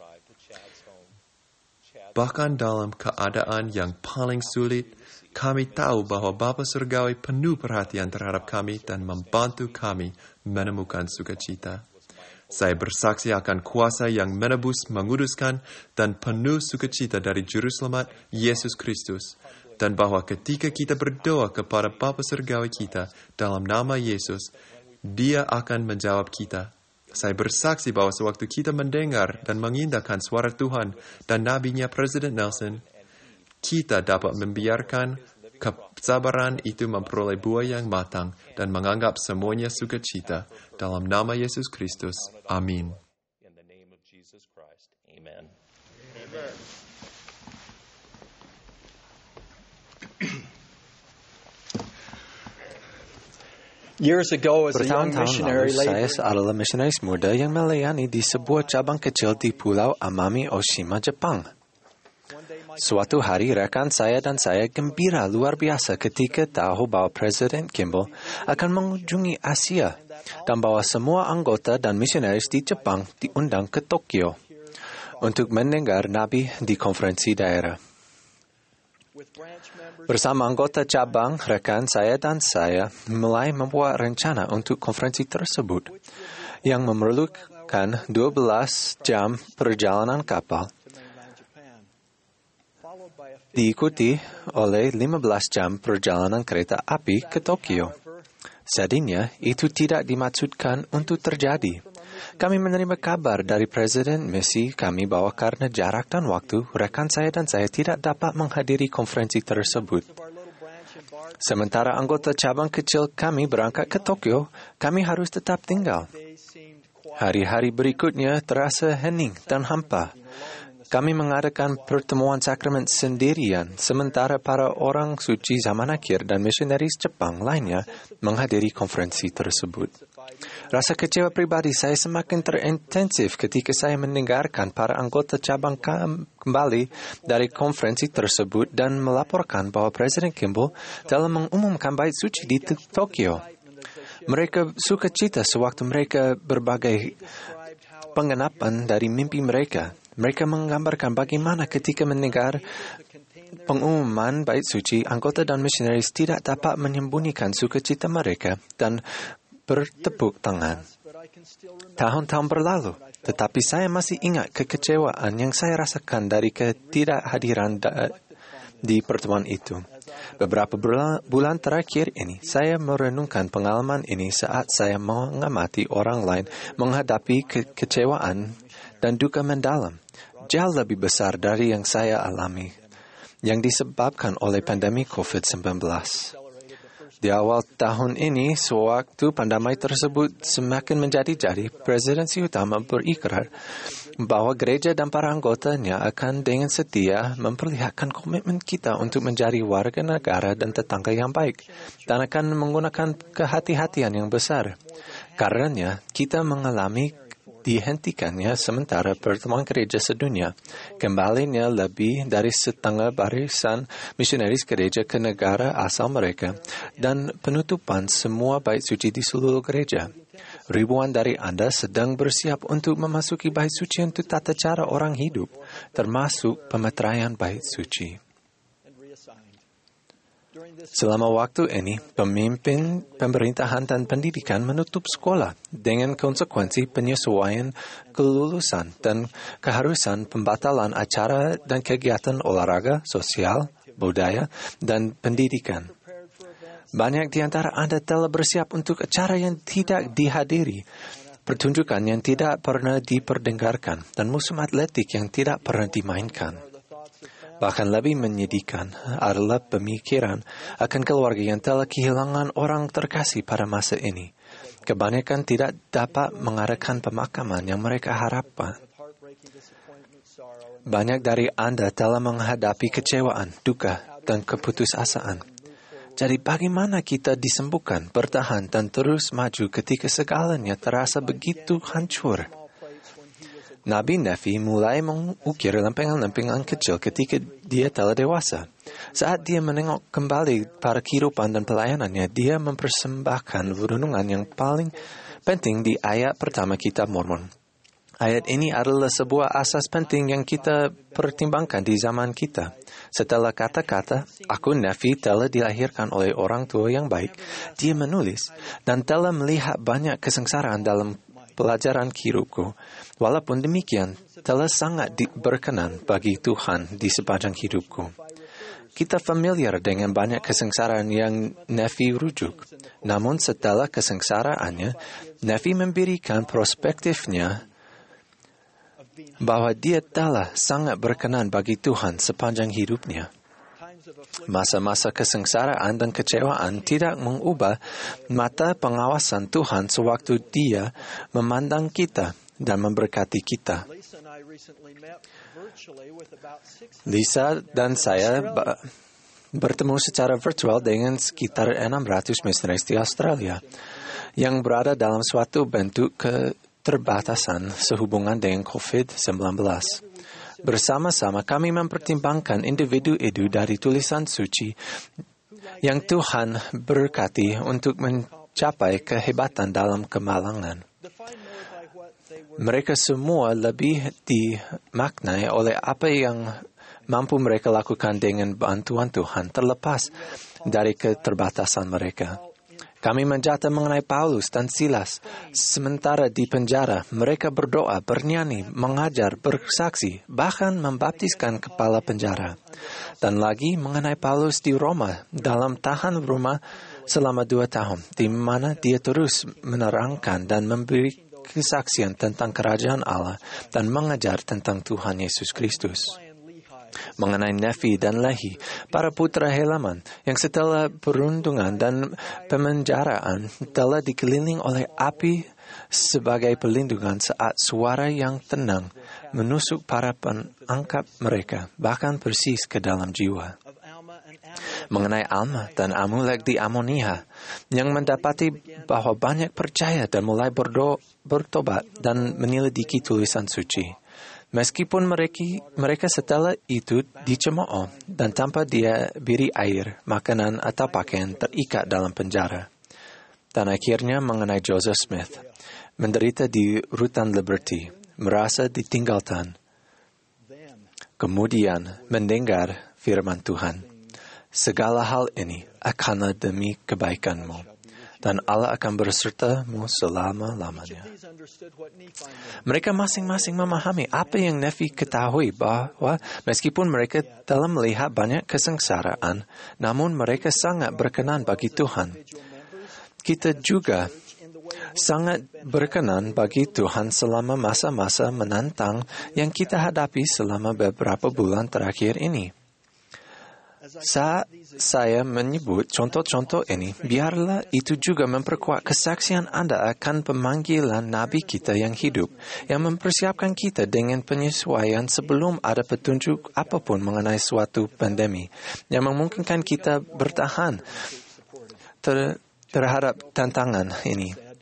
Bahkan dalam keadaan yang paling sulit, kami tahu bahwa Bapa Surgawi penuh perhatian terhadap kami dan membantu kami menemukan sukacita. Saya bersaksi akan kuasa yang menebus, menguduskan, dan penuh sukacita dari Juru Selamat Yesus Kristus. Dan bahwa ketika kita berdoa kepada Bapa Surgawi kita dalam nama Yesus, Dia akan menjawab kita. Saya bersaksi bahwa sewaktu kita mendengar dan mengindahkan suara Tuhan dan nabinya Presiden Nelson, kita dapat membiarkan kesabaran itu memperoleh buah yang matang dan menganggap semuanya sukacita. Dalam nama Yesus Kristus. Amin. In the name of Jesus Christ. Amen. Years ago, as a young Bertahun-tahun missionary lalu, saya laboring adalah misionaris muda yang melayani di sebuah cabang kecil di Pulau Amami, Oshima, Jepang. Suatu hari, rekan saya dan saya gembira luar biasa ketika tahu bahwa Presiden Kimball akan mengunjungi Asia dan bahwa semua anggota dan misionaris di Jepang diundang ke Tokyo untuk mendengar Nabi di konferensi daerah. Bersama anggota cabang, rekan saya dan saya mulai membuat rencana untuk konferensi tersebut yang memerlukan dua belas jam perjalanan kapal, diikuti oleh lima belas jam perjalanan kereta api ke Tokyo. Sedinya, itu tidak dimaksudkan untuk terjadi. Kami menerima kabar dari Presiden misi kami bahwa karena jarak dan waktu, rekan saya dan saya tidak dapat menghadiri konferensi tersebut. Sementara anggota cabang kecil kami berangkat ke Tokyo, kami harus tetap tinggal. Hari-hari berikutnya terasa hening dan hampa. Kami mengadakan pertemuan sakramen sendirian, sementara para orang suci zaman akhir dan misionaris Jepang lainnya menghadiri konferensi tersebut. Rasa kecewa pribadi saya semakin terintensif ketika saya mendengarkan para anggota cabang kembali dari konferensi tersebut dan melaporkan bahwa Presiden Kimball telah mengumumkan bait suci di Tokyo. Mereka sukacita sewaktu mereka berbagai pengenapan dari mimpi mereka. Mereka menggambarkan bagaimana ketika mendengar pengumuman bait suci, anggota dan misionaris tidak dapat menyembunyikan sukacita mereka dan bertepuk tangan. Tahun-tahun berlalu, tetapi saya masih ingat kekecewaan yang saya rasakan dari ketidakhadiran da- di pertemuan itu. Beberapa bulan, bulan terakhir ini, saya merenungkan pengalaman ini saat saya mengamati orang lain menghadapi kekecewaan dan duka mendalam, jauh lebih besar dari yang saya alami, yang disebabkan oleh pandemi covid sembilan belas. Di awal tahun ini, sewaktu pandemi tersebut semakin menjadi-jadi, Presidensi Utama berikrar bahwa gereja dan para anggotanya akan dengan setia memperlihatkan komitmen kita untuk menjadi warga negara dan tetangga yang baik, dan akan menggunakan kehati-hatian yang besar. Karenanya, kita mengalami dihentikannya sementara pertemuan gereja sedunia, kembalinya lebih dari setengah barisan misionaris gereja ke negara asal mereka, dan penutupan semua bait suci di seluruh gereja. Ribuan dari Anda sedang bersiap untuk memasuki bait suci untuk tata cara orang hidup, termasuk pemeteraian bait suci. Selama waktu ini, pemimpin pemerintahan dan pendidikan menutup sekolah dengan konsekuensi penyesuaian kelulusan dan keharusan pembatalan acara dan kegiatan olahraga, sosial, budaya, dan pendidikan. Banyak di antara Anda telah bersiap untuk acara yang tidak dihadiri, pertunjukan yang tidak pernah diperdengarkan, dan musim atletik yang tidak pernah dimainkan. Bahkan lebih menyedihkan adalah pemikiran akan keluarga yang telah kehilangan orang terkasih pada masa ini. Kebanyakan tidak dapat mengadakan pemakaman yang mereka harapkan. Banyak dari Anda telah menghadapi kecewaan, duka, dan keputusasaan. Jadi bagaimana kita disembuhkan, bertahan, dan terus maju ketika segalanya terasa begitu hancur? Nabi Nefi mulai mengukir lempengan-lempengan kecil ketika dia telah dewasa. Saat dia menengok kembali pada kehidupan dan pelayanannya, dia mempersembahkan renungan yang paling penting di ayat pertama kitab Mormon. Ayat ini adalah sebuah asas penting yang kita pertimbangkan di zaman kita. Setelah kata-kata, aku Nefi telah dilahirkan oleh orang tua yang baik, dia menulis, dan telah melihat banyak kesengsaraan dalam pelajaran hidupku. Walaupun demikian, telah sangat berkenan bagi Tuhan di sepanjang hidupku. Kita familiar dengan banyak kesengsaraan yang Nefi rujuk. Namun setelah kesengsaraannya, Nefi memberikan perspektifnya bahwa dia telah sangat berkenan bagi Tuhan sepanjang hidupnya. Masa-masa kesengsaraan dan kecewaan tidak mengubah mata pengawasan Tuhan sewaktu Dia memandang kita dan memberkati kita. Lisa dan saya bertemu secara virtual dengan sekitar enam ratus misionaris di Australia yang berada dalam suatu bentuk keterbatasan sehubungan dengan covid sembilan belas. Bersama-sama kami mempertimbangkan individu-individu dari tulisan suci yang Tuhan berkati untuk mencapai kehebatan dalam kemalangan. Mereka semua lebih dimaknai oleh apa yang mampu mereka lakukan dengan bantuan Tuhan terlepas dari keterbatasan mereka. Kami menjata mengenai Paulus dan Silas. Sementara di penjara, mereka berdoa, bernyanyi, mengajar, bersaksi, bahkan membaptiskan kepala penjara. Dan lagi mengenai Paulus di Roma, dalam tahan rumah selama dua tahun, di mana dia terus menerangkan dan memberi kesaksian tentang kerajaan Allah dan mengajar tentang Tuhan Yesus Kristus. Mengenai Nefi dan Lehi, para putra Helaman yang setelah perundungan dan pemenjaraan telah dikelilingi oleh api sebagai pelindungan saat suara yang tenang menusuk para penangkap mereka, bahkan persis ke dalam jiwa. Mengenai Alma dan Amulek di Amonia yang mendapati bahwa banyak percaya dan mulai berdo- bertobat dan menyelidiki tulisan suci. Meskipun mereka, mereka setelah itu dicemooh dan tanpa dia beri air, makanan atau pakaian terikat dalam penjara. Dan akhirnya mengenai Joseph Smith, menderita di rutan Liberty, merasa ditinggalkan. Kemudian mendengar firman Tuhan, segala hal ini akanlah demi kebaikanmu. Dan Allah akan bersertamu selama-lamanya. Mereka masing-masing memahami apa yang Nefi ketahui bahwa meskipun mereka telah melihat banyak kesengsaraan, namun mereka sangat berkenan bagi Tuhan. Kita juga sangat berkenan bagi Tuhan selama masa-masa menantang yang kita hadapi selama beberapa bulan terakhir ini. Saat saya menyebut contoh-contoh ini, biarlah itu juga memperkuat kesaksian Anda akan pemanggilan Nabi kita yang hidup, yang mempersiapkan kita dengan penyesuaian sebelum ada petunjuk apapun mengenai suatu pandemi, yang memungkinkan kita bertahan ter- terhadap tantangan ini.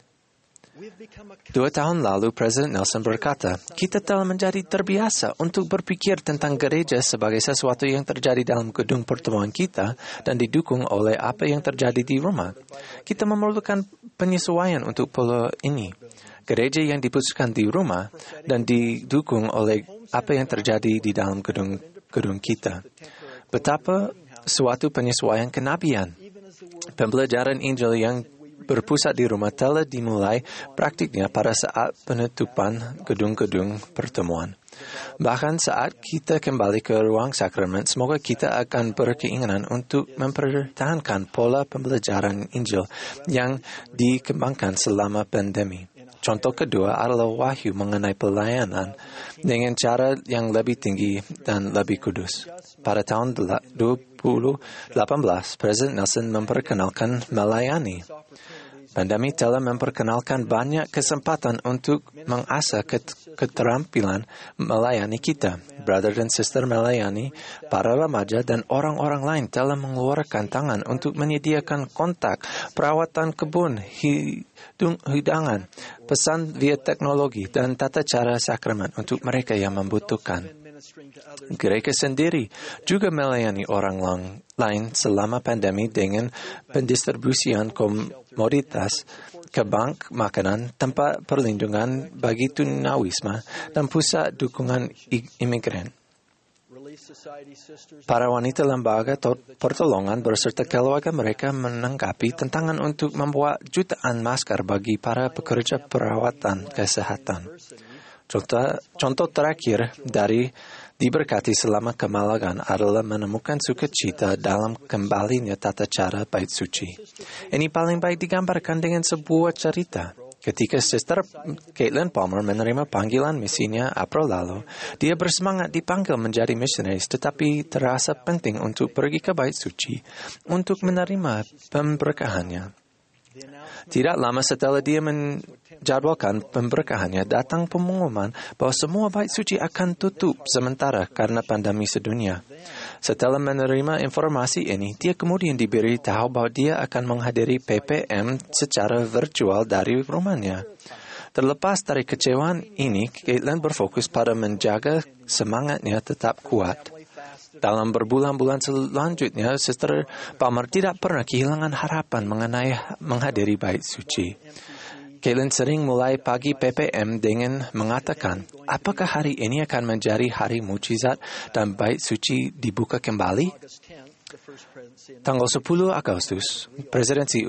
Dua tahun lalu, Presiden Nelson berkata, kita telah menjadi terbiasa untuk berpikir tentang gereja sebagai sesuatu yang terjadi dalam gedung pertemuan kita dan didukung oleh apa yang terjadi di rumah. Kita memerlukan penyesuaian untuk pola ini. Gereja yang dipusatkan di rumah dan didukung oleh apa yang terjadi di dalam gedung-gedung kita. Betapa suatu penyesuaian kenabian. Pembelajaran Injil yang berpusat di rumah telah dimulai praktiknya pada saat penutupan gedung-gedung pertemuan. Bahkan saat kita kembali ke ruang sakramen, semoga kita akan berkeinginan untuk mempertahankan pola pembelajaran Injil yang dikembangkan selama pandemi. Contoh kedua adalah wahyu mengenai pelayanan dengan cara yang lebih tinggi dan lebih kudus. Pada tahun dua ribu delapan belas, Presiden Nelson memperkenalkan melayani. Pandemi telah memperkenalkan banyak kesempatan untuk mengasah keterampilan melayani kita. brother dan sister melayani, para remaja dan orang-orang lain telah mengeluarkan tangan untuk menyediakan kontak, perawatan kebun, hidung, hidangan, pesan via teknologi, dan tata cara sakramen untuk mereka yang membutuhkan. Gereja sendiri juga melayani orang lain selama pandemi dengan pendistribusian komoditas ke bank makanan, tempat perlindungan bagi tunawisma, dan pusat dukungan imigran. Para wanita lembaga pertolongan berserta keluarga mereka menanggapi tantangan untuk membuat jutaan masker bagi para pekerja perawatan kesehatan. Contoh, contoh terakhir dari diberkati selama kemalangan adalah menemukan sukacita dalam kembalinya tata cara bait suci. Ini paling baik digambarkan dengan sebuah cerita. Ketika Sister Caitlin Palmer menerima panggilan misinya April lalu, dia bersemangat dipanggil menjadi misionaris, tetapi terasa penting untuk pergi ke bait suci untuk menerima pemberkahannya. Tidak lama setelah dia menjadwalkan pemberkahannya, datang pengumuman bahwa semua bait suci akan tutup sementara karena pandemi sedunia. Setelah menerima informasi ini, dia kemudian diberi tahu bahwa dia akan menghadiri P P M secara virtual dari rumahnya. Terlepas dari kecewaan ini, Caitlin berfokus pada menjaga semangatnya tetap kuat. Dalam berbulan-bulan selanjutnya, Sister Palmer tidak pernah kehilangan harapan mengenai menghadiri bait suci. Caitlin sering mulai pagi P P M dengan mengatakan, apakah hari ini akan menjadi hari mukjizat dan bait suci dibuka kembali? Tanggal sepuluh Agustus, Presidensi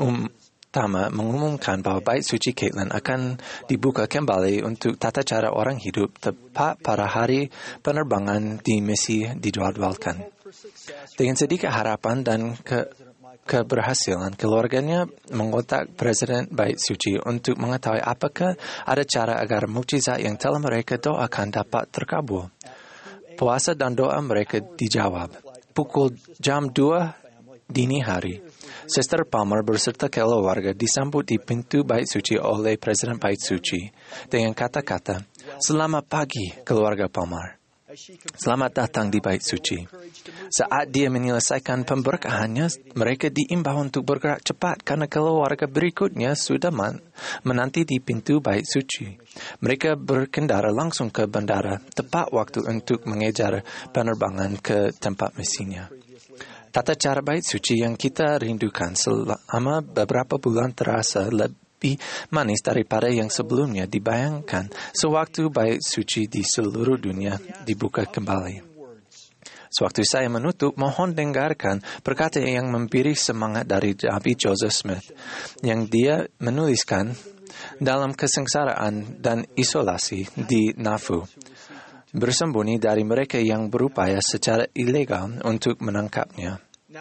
Utama mengumumkan bahwa bait suci Caitlin akan dibuka kembali untuk tata cara orang hidup tepat pada hari penerbangan di misi dijadwalkan. Dengan sedikit harapan dan ke keberhasilan, keluarganya mengontak Presiden Bait Suci untuk mengetahui apakah ada cara agar mukjizat yang telah mereka doakan dapat terkabul. Puasa dan doa mereka dijawab. Pukul jam dua dini hari, Sister Palmer berserta keluarga disambut di pintu Bait Suci oleh Presiden Bait Suci dengan kata-kata, "Selamat pagi, keluarga Palmer. Selamat datang di Bait Suci." Saat dia menyelesaikan pemberkahannya, mereka diimbau untuk bergerak cepat karena keluarga berikutnya sudah man- menanti di pintu Bait Suci. Mereka berkendara langsung ke bandara, tepat waktu untuk mengejar penerbangan ke tempat misinya. Tata cara Bait Suci yang kita rindukan selama beberapa bulan terasa lebih manis daripada yang sebelumnya dibayangkan sewaktu Bait Suci di seluruh dunia dibuka kembali. Sewaktu saya menutup, mohon dengarkan perkataan yang memberi semangat dari Rabbi Joseph Smith yang dia menuliskan dalam kesengsaraan dan isolasi di Nauvoo, bersembunyi dari mereka yang berupaya secara ilegal untuk menangkapnya.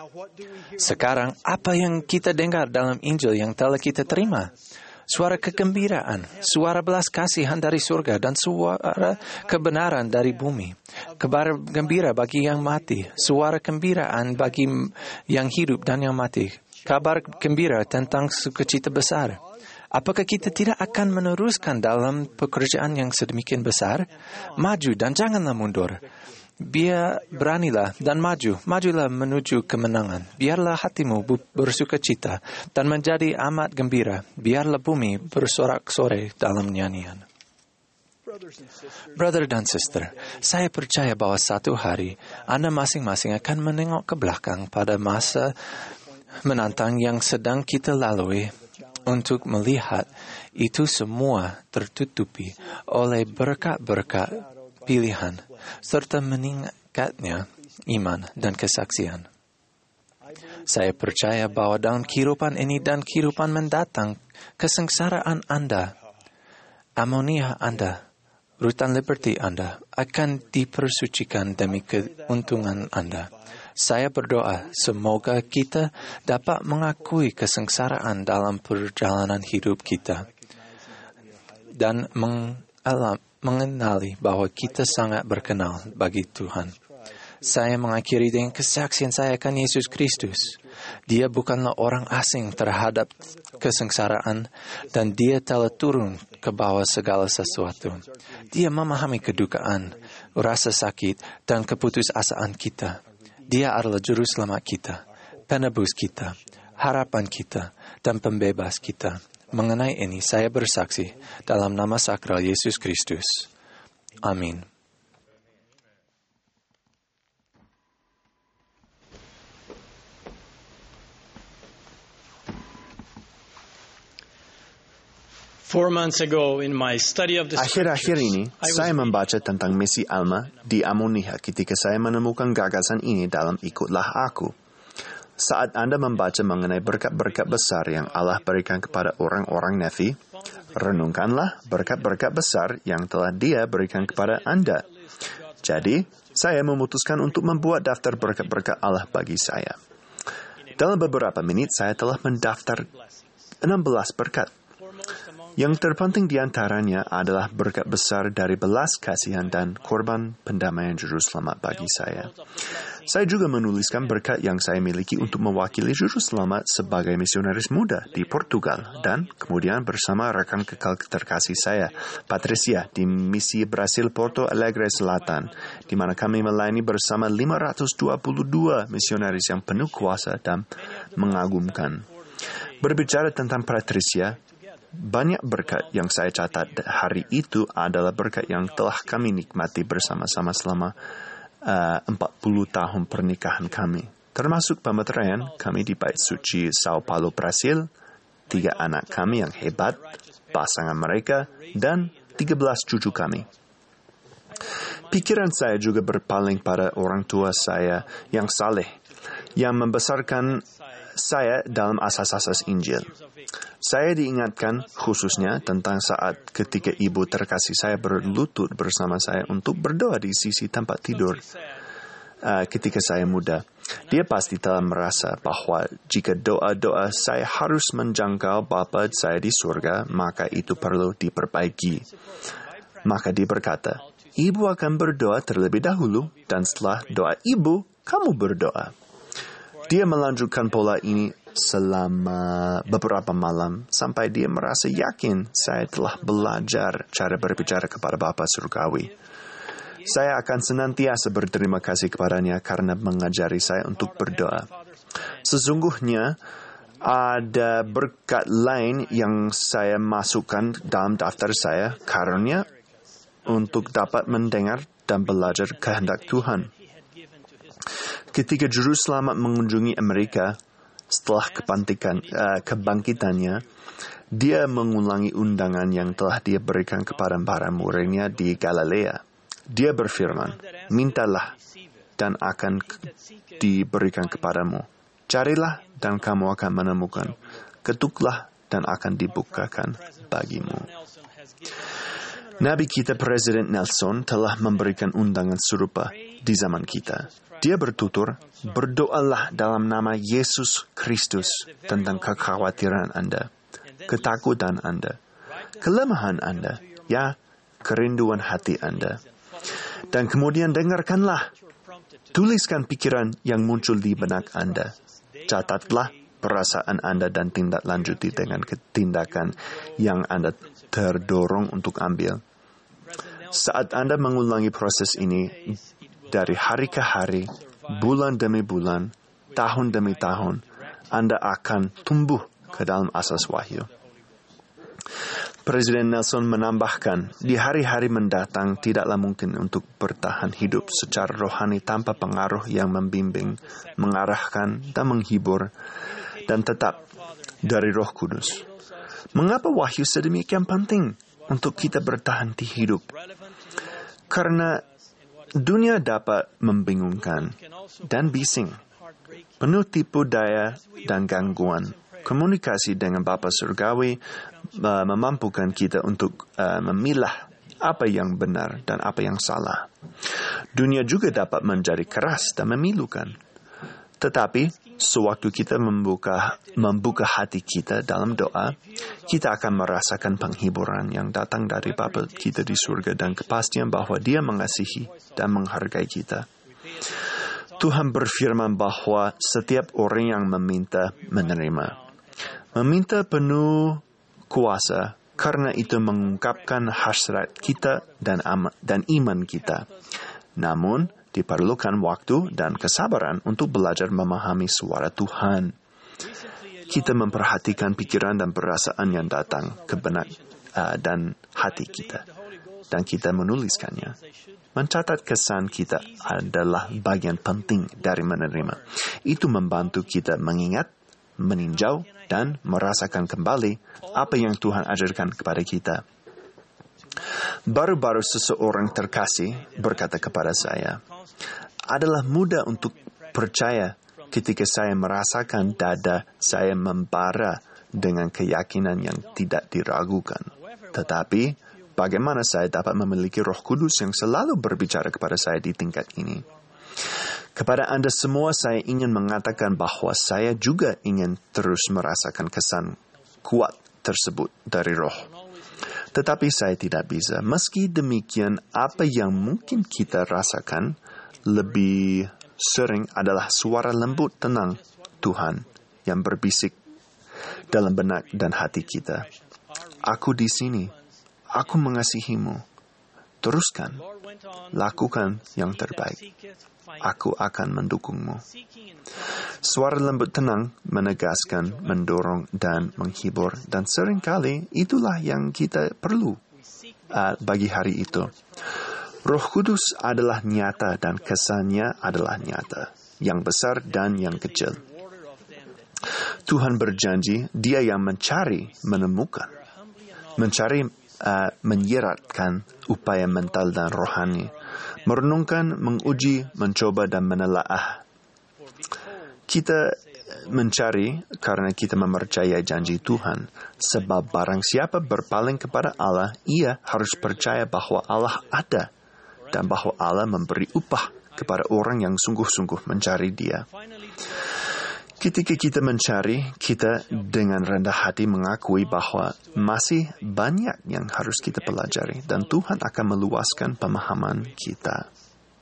Sekarang, apa yang kita dengar dalam Injil yang telah kita terima? Suara kegembiraan, suara belas kasihan dari surga, dan suara kebenaran dari bumi. Kabar gembira bagi yang mati, suara kegembiraan bagi yang hidup dan yang mati. Kabar gembira tentang sukacita besar. Apakah kita tidak akan meneruskan dalam pekerjaan yang sedemikian besar? Maju dan janganlah mundur. Biar beranilah dan maju, majulah menuju kemenangan. Biarlah hatimu bersukacita dan menjadi amat gembira. Biarlah bumi bersorak-sorai dalam nyanyian. Brother dan sister, saya percaya bahwa satu hari Anda masing-masing akan menengok ke belakang pada masa menantang yang sedang kita lalui untuk melihat itu semua tertutupi oleh berkat-berkat pilihan, serta meningkatnya iman dan kesaksian. Saya percaya bahwa dalam kehidupan ini dan kehidupan mendatang, kesengsaraan Anda, amonia Anda, rutan liberty Anda akan dipersucikan demi keuntungan Anda. Saya berdoa semoga kita dapat mengakui kesengsaraan dalam perjalanan hidup kita dan mengalam mengenali bahwa kita sangat berkenal bagi Tuhan. Saya mengakhiri dengan kesaksian saya akan Yesus Kristus. Dia bukanlah orang asing terhadap kesengsaraan dan dia telah turun ke bawah segala sesuatu. Dia memahami kedukaan, rasa sakit, dan keputusasaan kita. Dia adalah juru selamat kita, penebus kita, harapan kita, dan pembebas kita. Mengenai ini, saya bersaksi dalam nama sakral Yesus Kristus. Amin. Four months ago, in my study of the Akhir-akhir ini, scriptures, I was saya membaca tentang misi Alma di Amonia ketika saya menemukan gagasan ini dalam Ikutlah Aku. Saat Anda membaca mengenai berkat-berkat besar yang Allah berikan kepada orang-orang Nefi, renungkanlah berkat-berkat besar yang telah Dia berikan kepada Anda. Jadi, saya memutuskan untuk membuat daftar berkat-berkat Allah bagi saya. Dalam beberapa menit, saya telah mendaftar enam belas berkat. Yang terpenting di antaranya adalah berkat besar dari belas kasihan dan korban pendamaian juru selamat bagi saya. Saya juga menuliskan berkat yang saya miliki untuk mewakili juru selamat sebagai misionaris muda di Portugal dan kemudian bersama rekan kekal terkasih saya, Patricia, di misi Brasil Porto Alegre Selatan, di mana kami melayani bersama lima ratus dua puluh dua misionaris yang penuh kuasa dan mengagumkan. Berbicara tentang Patricia, banyak berkat yang saya catat hari itu adalah berkat yang telah kami nikmati bersama-sama selama uh, empat puluh tahun pernikahan kami. Termasuk pemeteraian kami di Bait Suci Sao Paulo, Brasil, tiga anak kami yang hebat, pasangan mereka, dan tiga belas cucu kami. Pikiran saya juga berpaling pada orang tua saya yang saleh, yang membesarkan saya dalam asas-asas Injil. Saya diingatkan khususnya tentang saat ketika ibu terkasih saya berlutut bersama saya untuk berdoa di sisi tempat tidur uh, ketika saya muda. Dia pasti telah merasa bahwa jika doa-doa saya harus menjangkau Bapa saya di surga, maka itu perlu diperbaiki. Maka dia berkata, ibu akan berdoa terlebih dahulu, dan setelah doa ibu, kamu berdoa. Dia melanjutkan pola ini selama beberapa malam sampai dia merasa yakin saya telah belajar cara berbicara kepada Bapa Surgawi. Saya akan senantiasa berterima kasih kepadanya karena mengajari saya untuk berdoa. Sesungguhnya ada berkat lain yang saya masukkan dalam daftar saya karena untuk dapat mendengar dan belajar kehendak Tuhan. Ketika Juru Selamat mengunjungi Amerika, setelah kebantikan, uh, kebangkitannya, dia mengulangi undangan yang telah dia berikan kepada para muridnya di Galilea. Dia berfirman, mintalah dan akan diberikan kepadamu. Carilah dan kamu akan menemukan. Ketuklah dan akan dibukakan bagimu. Nabi kita Presiden Nelson telah memberikan undangan serupa di zaman kita. Dia bertutur, berdoalah dalam nama Yesus Kristus tentang kekhawatiran Anda, ketakutan Anda, kelemahan Anda, ya, kerinduan hati Anda. Dan kemudian dengarkanlah, tuliskan pikiran yang muncul di benak Anda. Catatlah perasaan Anda dan tindak lanjuti dengan tindakan yang Anda terdorong untuk ambil. Saat Anda mengulangi proses ini, dari hari ke hari, bulan demi bulan, tahun demi tahun, Anda akan tumbuh ke dalam asas wahyu. Presiden Nelson menambahkan, di hari-hari mendatang tidaklah mungkin untuk bertahan hidup secara rohani tanpa pengaruh yang membimbing, mengarahkan, dan menghibur, dan tetap dari Roh Kudus. Mengapa wahyu sedemikian penting untuk kita bertahan di hidup? Karena dunia dapat membingungkan dan bising, penuh tipu daya dan gangguan. Komunikasi dengan Bapa Surgawi uh, memampukan kita untuk uh, memilah apa yang benar dan apa yang salah. Dunia juga dapat menjadi keras dan memilukan. Tetapi, sewaktu kita membuka, membuka hati kita dalam doa, kita akan merasakan penghiburan yang datang dari Bapa kita di surga dan kepastian bahwa Dia mengasihi dan menghargai kita. Tuhan berfirman bahwa setiap orang yang meminta, menerima. Meminta penuh kuasa, karena itu mengungkapkan hasrat kita dan, ama, dan iman kita. Namun, diperlukan waktu dan kesabaran untuk belajar memahami suara Tuhan. Kita memperhatikan pikiran dan perasaan yang datang ke benak uh, dan hati kita, dan kita menuliskannya. Mencatat kesan kita adalah bagian penting dari menerima. Itu membantu kita mengingat, meninjau, dan merasakan kembali apa yang Tuhan ajarkan kepada kita. Baru-baru seseorang terkasih berkata kepada saya, adalah mudah untuk percaya ketika saya merasakan dada saya membara dengan keyakinan yang tidak diragukan. Tetapi, bagaimana saya dapat memiliki Roh Kudus yang selalu berbicara kepada saya di tingkat ini? Kepada Anda semua, saya ingin mengatakan bahwa saya juga ingin terus merasakan kesan kuat tersebut dari Roh. Tetapi saya tidak bisa. Meski demikian, apa yang mungkin kita rasakan lebih sering adalah suara lembut tenang Tuhan yang berbisik dalam benak dan hati kita. Aku di sini. Aku mengasihimu. Teruskan. Lakukan yang terbaik. Aku akan mendukungmu. Suara lembut tenang menegaskan, mendorong, dan menghibur. Dan seringkali itulah yang kita perlu uh, bagi hari itu. Roh Kudus adalah nyata dan kesannya adalah nyata, yang besar dan yang kecil. Tuhan berjanji, Dia yang mencari, menemukan. Mencari, uh, menyeratkan upaya mental dan rohani. Merenungkan, menguji, mencoba, dan menelaah. Kita mencari karena kita mempercayai janji Tuhan. Sebab barang siapa berpaling kepada Allah, ia harus percaya bahwa Allah ada. Dan bahwa Allah memberi upah kepada orang yang sungguh-sungguh mencari Dia. Ketika kita mencari, kita dengan rendah hati mengakui bahwa masih banyak yang harus kita pelajari. Dan Tuhan akan meluaskan pemahaman kita.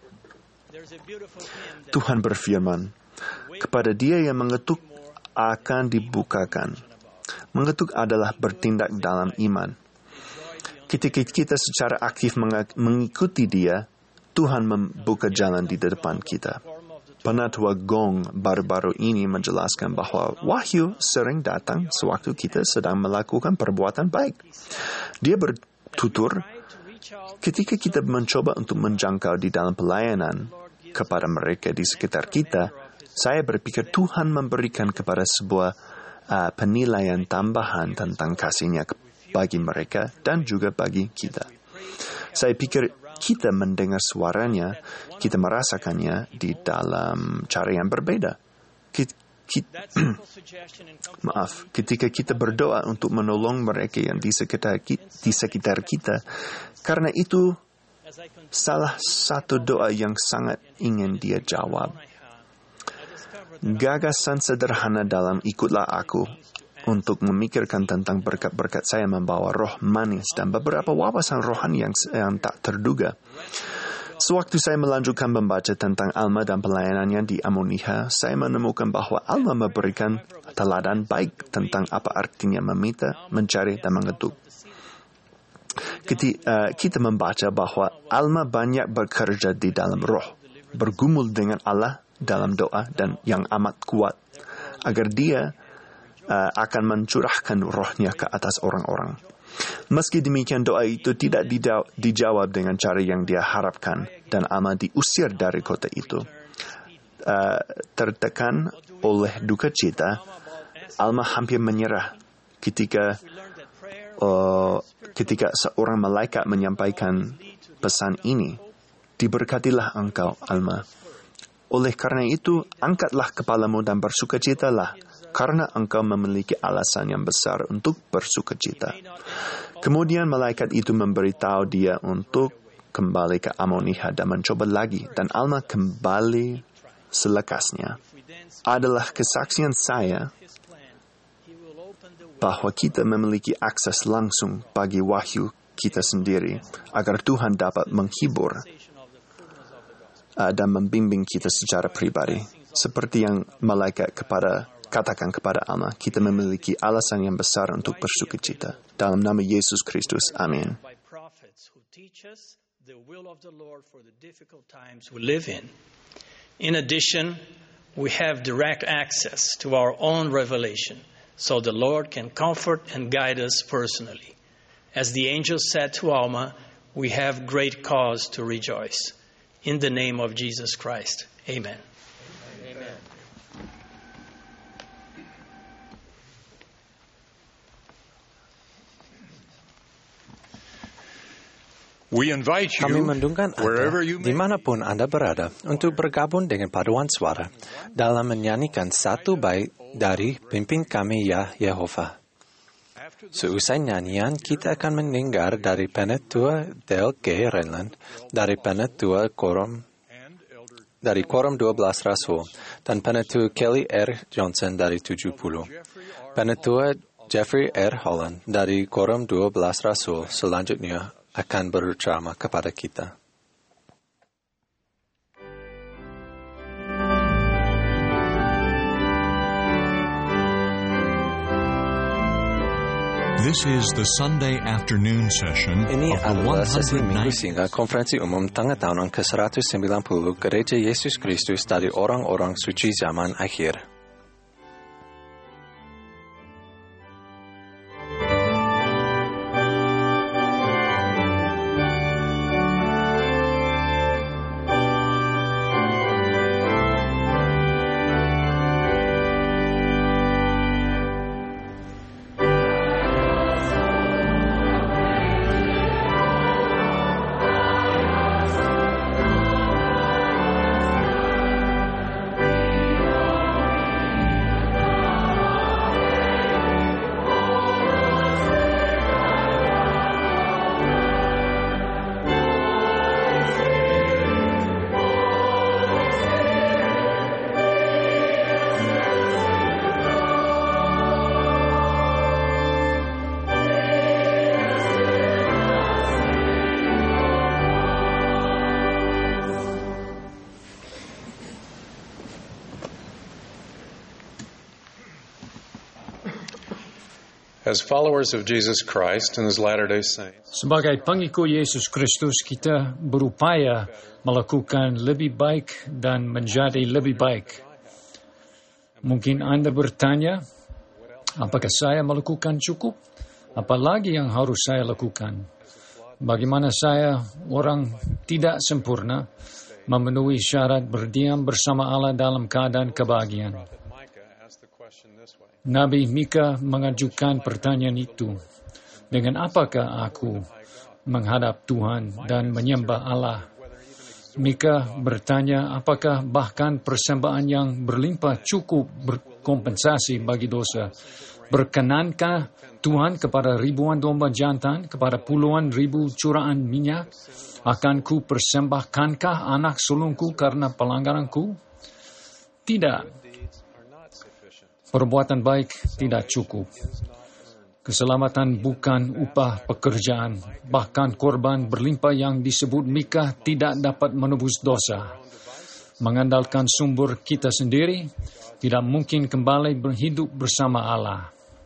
Tuhan berfirman, kepada dia yang mengetuk akan dibukakan. Mengetuk adalah bertindak dalam iman. Ketika kita secara aktif mengikuti Dia, Tuhan membuka jalan di depan kita. Penatua Gong baru-baru ini menjelaskan bahwa wahyu sering datang sewaktu kita sedang melakukan perbuatan baik. Dia bertutur, ketika kita mencoba untuk menjangkau di dalam pelayanan kepada mereka di sekitar kita, saya berpikir Tuhan memberikan kepada sebuah uh, penilaian tambahan tentang kasih-Nya bagi mereka dan juga bagi kita. Saya pikir kita mendengar suaranya, kita merasakannya di dalam cara yang berbeda. Kita, kita, maaf, ketika kita berdoa untuk menolong mereka yang di sekitar, di sekitar kita, karena itu salah satu doa yang sangat ingin Dia jawab. Gagasan sederhana dalam ikutlah aku untuk memikirkan tentang berkat-berkat saya membawa roh manis dan beberapa wawasan rohani yang, yang tak terduga. Sewaktu saya melanjutkan membaca tentang Alma dan pelayanannya di Ammonihah, saya menemukan bahwa Alma memberikan teladan baik tentang apa artinya meminta, mencari, dan mengetuk. Ketika, uh, kita membaca bahwa Alma banyak bekerja di dalam roh, bergumul dengan Allah dalam doa dan yang amat kuat, agar dia Uh, akan mencurahkan rohnya ke atas orang-orang. Meski demikian, doa itu tidak dida- dijawab dengan cara yang dia harapkan, dan Alma diusir dari kota itu. Uh, tertekan oleh duka cita, Alma hampir menyerah ketika uh, ketika seorang malaikat menyampaikan pesan ini, diberkatilah engkau, Alma. Oleh karena itu, angkatlah kepalamu dan bersukacitalah, karena engkau memiliki alasan yang besar untuk bersukacita. Kemudian malaikat itu memberitahu dia untuk kembali ke Ammonihah dan mencoba lagi, dan Alma kembali selekasnya. Adalah kesaksian saya bahwa kita memiliki akses langsung bagi wahyu kita sendiri, agar Tuhan dapat menghibur uh, dan membimbing kita secara pribadi. Seperti yang malaikat kepada katakan kepada Alma, kita memiliki alasan yang besar untuk bersukacita. Dalam nama Yesus Kristus, amin. the will of the Lord for the difficult times we live in. In addition, we have direct access to our own revelation, so the Lord can comfort and guide us personally. As the angel said to Alma, we have great cause to rejoice. In the name of Jesus Christ, amen. Amen. We invite Kami you, mendungkan wherever Anda, you may dimanapun Anda berada, untuk bergabung dengan paduan suara dalam menyanyikan satu bait dari Pimpin Kami Ya Yehova. Seusai nyanyian, kita akan mendengar dari Penetua Del G. Renland, dari Penetua Korum, dari Korum dua belas Rasul, dan Penetua Kelly R. Johnson dari tujuh puluh. Penetua Jeffrey R. Holland dari Korum dua belas Rasul selanjutnya akan berceramah kepada kita. This is the Sunday afternoon session Ini of the adalah sesi minggu one hundred ninth singgah konferensi umum tengah tahunan ke seratus sembilan puluh Gereja Yesus Kristus dari orang-orang suci zaman akhir. As followers of Jesus Christ and His Latter-day Saints, Sebagai pengikut Yesus Kristus, kita berupaya melakukan lebih baik dan menjadi lebih baik. Mungkin Anda bertanya, apakah saya melakukan cukup? Apa lagi yang harus saya lakukan? Bagaimana saya, orang tidak sempurna, memenuhi syarat berdiam bersama Allah dalam keadaan kebahagiaan? Nabi Mika mengajukan pertanyaan itu. Dengan apakah aku menghadap Tuhan dan menyembah Allah? Mika bertanya, apakah bahkan persembahan yang berlimpah cukup berkompensasi bagi dosa? Berkenankah Tuhan kepada ribuan domba jantan, kepada puluhan ribu curahan minyak? Akan ku persembahkankah anak sulungku karena pelanggaranku? Tidak. Perbuatan baik tidak cukup. Keselamatan bukan upah pekerjaan. Bahkan korban berlimpah yang disebut Mika tidak dapat menebus dosa. Mengandalkan sumber kita sendiri, tidak mungkin kembali berhidup bersama Allah.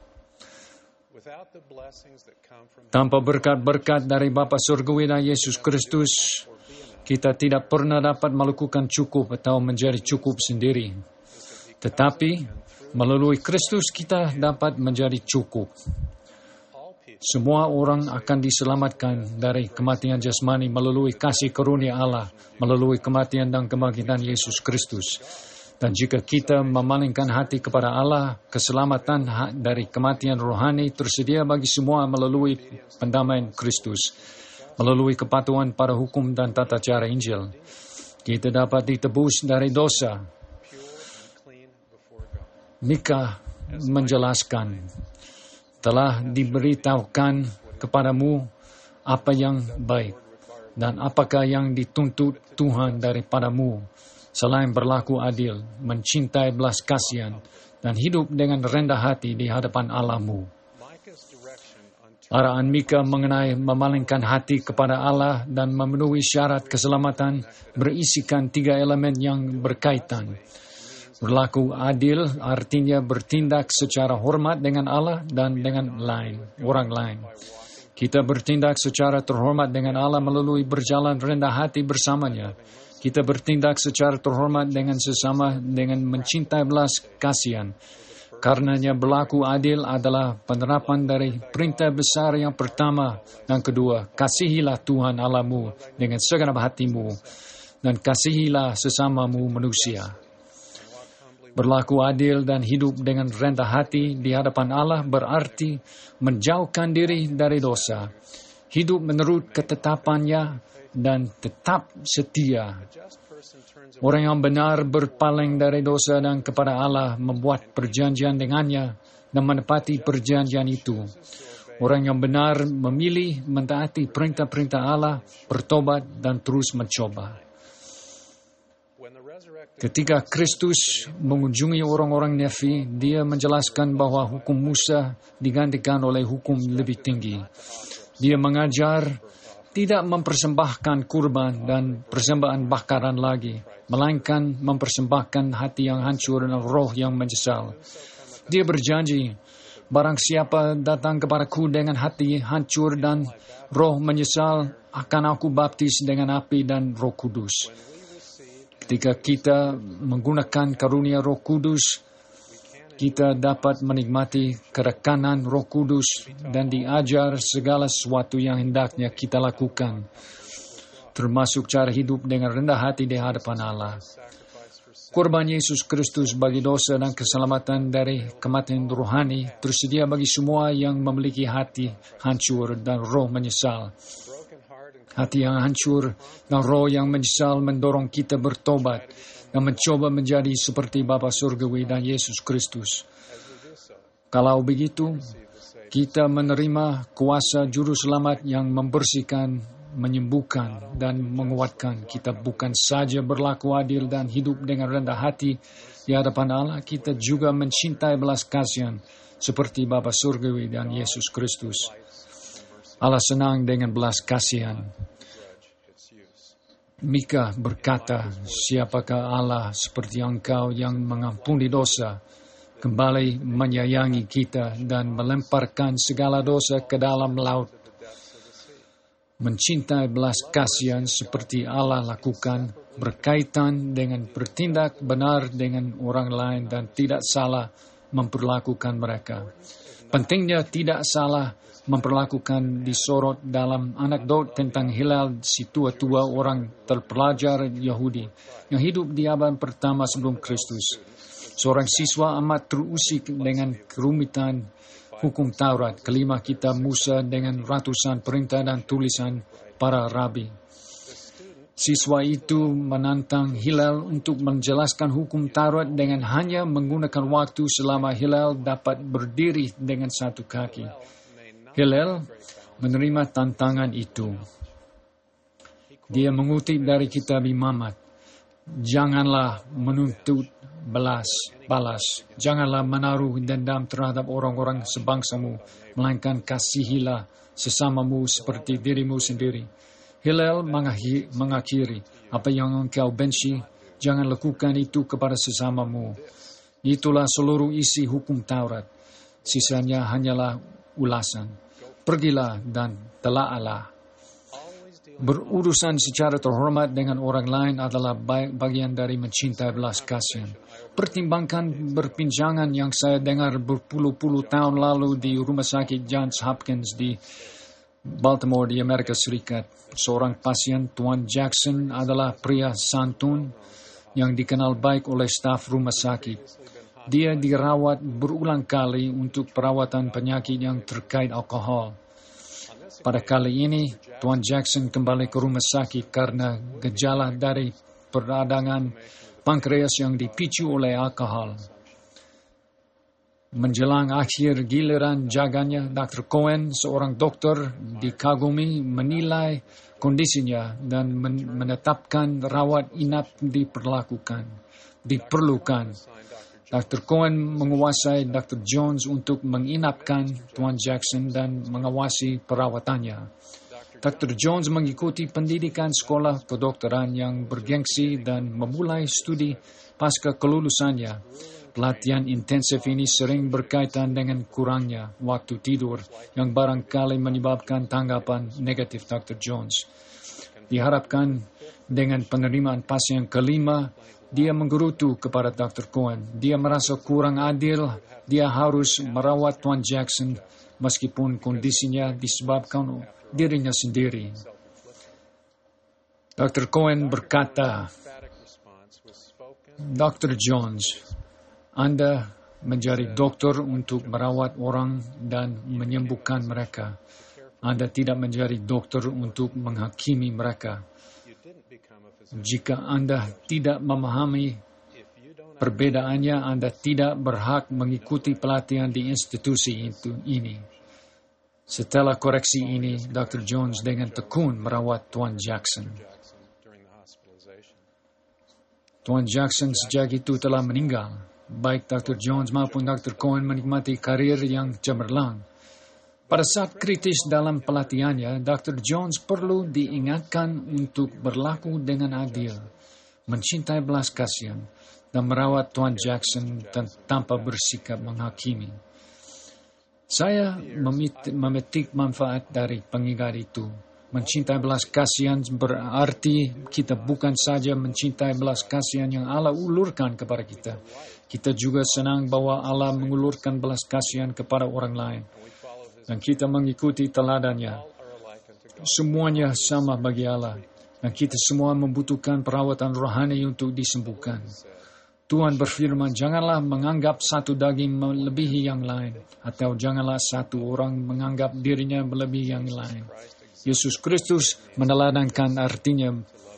Tanpa berkat-berkat dari Bapa Surgawi dan Yesus Kristus, kita tidak pernah dapat melakukan cukup atau menjadi cukup sendiri. Tetapi melalui Kristus kita dapat menjadi cukup. Semua orang akan diselamatkan dari kematian jasmani melalui kasih karunia Allah, melalui kematian dan kebangkitan Yesus Kristus. Dan jika kita memalingkan hati kepada Allah, keselamatan dari kematian rohani tersedia bagi semua melalui pendamaian Kristus, melalui kepatuhan pada hukum dan tata cara Injil. Kita dapat ditebus dari dosa. Mika menjelaskan, telah diberitahukan kepadamu apa yang baik dan apakah yang dituntut Tuhan daripadamu, selain berlaku adil, mencintai belas kasihan, dan hidup dengan rendah hati di hadapan Allahmu. Arahan Mika mengenai memalingkan hati kepada Allah dan memenuhi syarat keselamatan berisikan tiga elemen yang berkaitan. Berlaku adil artinya bertindak secara hormat dengan Allah dan dengan lain, orang lain. Kita bertindak secara terhormat dengan Allah melalui berjalan rendah hati bersamanya. Kita bertindak secara terhormat dengan sesama dengan mencintai belas kasihan. Karenanya berlaku adil adalah penerapan dari perintah besar yang pertama dan kedua. Kasihilah Tuhan Allahmu dengan segenap hatimu dan kasihilah sesamamu manusia. Berlaku adil dan hidup dengan rendah hati di hadapan Allah berarti menjauhkan diri dari dosa, hidup menurut ketetapannya, dan tetap setia. Orang yang benar berpaling dari dosa dan kepada Allah membuat perjanjian dengannya dan menepati perjanjian itu. Orang yang benar memilih mentaati perintah-perintah Allah, bertobat, dan terus mencoba. Ketika Kristus mengunjungi orang-orang Nefi, dia menjelaskan bahwa hukum Musa digantikan oleh hukum lebih tinggi. Dia mengajar tidak mempersembahkan kurban dan persembahan bakaran lagi, melainkan mempersembahkan hati yang hancur dan roh yang menyesal. Dia berjanji, barang siapa datang kepadaku dengan hati hancur dan roh menyesal, akan aku baptis dengan api dan Roh Kudus. Ketika kita menggunakan karunia Roh Kudus, kita dapat menikmati kerekanan Roh Kudus dan diajar segala sesuatu yang hendaknya kita lakukan, termasuk cara hidup dengan rendah hati di hadapan Allah. Korban Yesus Kristus bagi dosa dan keselamatan dari kematian rohani tersedia bagi semua yang memiliki hati hancur dan roh menyesal. Hati yang hancur dan roh yang menyesal mendorong kita bertobat dan mencoba menjadi seperti Bapa Surgawi dan Yesus Kristus. Kalau begitu, kita menerima kuasa Juru Selamat yang membersihkan, menyembuhkan, dan menguatkan. Kita bukan saja berlaku adil dan hidup dengan rendah hati di hadapan Allah, kita juga mencintai belas kasihan seperti Bapa Surgawi dan Yesus Kristus. Allah senang dengan belas kasihan. Mika berkata, siapakah Allah seperti engkau yang mengampuni dosa, kembali menyayangi kita dan melemparkan segala dosa ke dalam laut. Mencintai belas kasihan seperti Allah lakukan berkaitan dengan bertindak benar dengan orang lain dan tidak salah memperlakukan mereka. Pentingnya tidak salah memperlakukan disorot dalam anekdot tentang Hilal, si tua-tua orang terpelajar Yahudi yang hidup di abad pertama sebelum Kristus. Seorang siswa amat terusik dengan kerumitan hukum Taurat, kelima kitab Musa dengan ratusan perintah dan tulisan para rabi. Siswa itu menantang Hilal untuk menjelaskan hukum Taurat dengan hanya menggunakan waktu selama Hilal dapat berdiri dengan satu kaki. Hilal menerima tantangan itu. Dia mengutip dari kitab Imamat. Janganlah menuntut belas, balas. Janganlah menaruh dendam terhadap orang-orang sebangsamu, melainkan kasihilah sesamamu seperti dirimu sendiri. Hilal mengakhiri, apa yang engkau benci, jangan lakukan itu kepada sesamamu. Itulah seluruh isi hukum Taurat. Sisanya hanyalah ulasan. Pergilah dan telaalah. Berurusan secara terhormat dengan orang lain adalah bagian dari mencintai belas kasihan. Pertimbangkan perbincangan yang saya dengar berpuluh-puluh tahun lalu di Rumah Sakit Johns Hopkins di Baltimore di Amerika Serikat. Seorang pasien, Tuan Jackson, adalah pria santun yang dikenal baik oleh staf rumah sakit. Dia dirawat berulang kali untuk perawatan penyakit yang terkait alkohol. Pada kali ini, Tuan Jackson kembali ke rumah sakit karena gejala dari peradangan pankreas yang dipicu oleh alkohol. Menjelang akhir giliran jaganya, dokter Cohen, seorang dokter dikagumi, menilai kondisinya dan menetapkan rawat inap diperlakukan, diperlukan. dokter Cohen menguasai dokter Jones untuk menginapkan Tuan Jackson dan mengawasi perawatannya. dokter Jones mengikuti pendidikan sekolah kedokteran yang bergengsi dan memulai studi pasca kelulusannya. Pelatihan intensif ini sering berkaitan dengan kurangnya waktu tidur yang barangkali menyebabkan tanggapan negatif dokter Jones. Diharapkan dengan penerimaan pasien kelima, dia menggerutu kepada dokter Cohen. Dia merasa kurang adil, dia harus merawat Tuan Jackson meskipun kondisinya disebabkan dirinya sendiri. dokter Cohen berkata, dokter Jones, Anda menjadi dokter untuk merawat orang dan menyembuhkan mereka. Anda tidak menjadi dokter untuk menghakimi mereka. Jika Anda tidak memahami perbedaannya, Anda tidak berhak mengikuti pelatihan di institusi itu ini. Setelah koreksi ini, dokter Jones dengan tekun merawat Tuan Jackson. Tuan Jackson sejak itu telah meninggal. Baik dokter Jones maupun dokter Cohen menikmati karir yang cemerlang. Pada saat kritis dalam pelatihannya, dokter Jones perlu diingatkan untuk berlaku dengan adil, mencintai belas kasihan, dan merawat Tuan Jackson tanpa bersikap menghakimi. Saya memetik manfaat dari pengingat itu. Mencintai belas kasihan berarti kita bukan saja mencintai belas kasihan yang Allah ulurkan kepada kita. Kita juga senang bahwa Allah mengulurkan belas kasihan kepada orang lain. Dan kita mengikuti teladannya. Semuanya sama bagi Allah. Dan kita semua membutuhkan perawatan rohani untuk disembuhkan. Tuhan berfirman, janganlah menganggap satu daging melebihi yang lain. Atau janganlah satu orang menganggap dirinya melebihi yang lain. Yesus Kristus meneladankan artinya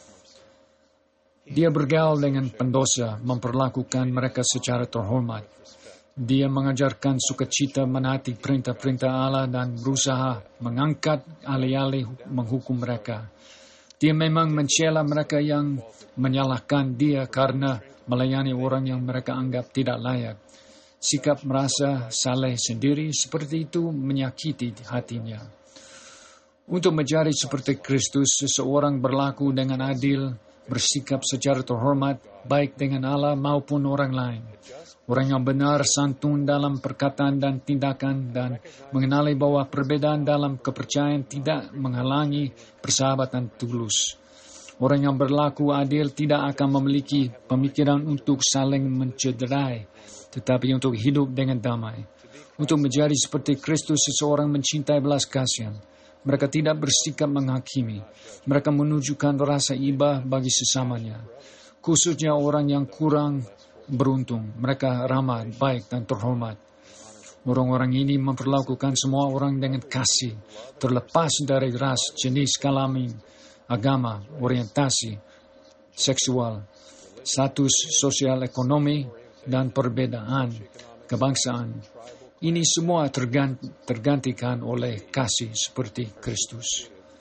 dia bergaul dengan pendosa, memperlakukan mereka secara terhormat. Dia mengajarkan sukacita menaati perintah-perintah Allah dan berusaha mengangkat alih-alih menghukum mereka. Dia memang mencela mereka yang menyalahkan dia karena melayani orang yang mereka anggap tidak layak. Sikap merasa saleh sendiri seperti itu menyakiti hatinya. Untuk menjadi seperti Kristus, seseorang berlaku dengan adil, bersikap secara terhormat, baik dengan Allah maupun orang lain. Orang yang benar, santun dalam perkataan dan tindakan, dan mengenali bahwa perbedaan dalam kepercayaan tidak menghalangi persahabatan tulus. Orang yang berlaku adil tidak akan memiliki pemikiran untuk saling mencederai, tetapi untuk hidup dengan damai. Untuk menjadi seperti Kristus, seseorang mencintai belas kasihan. Mereka tidak bersikap menghakimi. Mereka menunjukkan rasa iba bagi sesamanya. Khususnya orang yang kurang beruntung. Mereka ramah, baik, dan terhormat. Orang-orang ini memperlakukan semua orang dengan kasih, terlepas dari ras, jenis kelamin, agama, orientasi, seksual, status sosial ekonomi, dan perbedaan kebangsaan. Ini semua tergantikan oleh kasih seperti Kristus.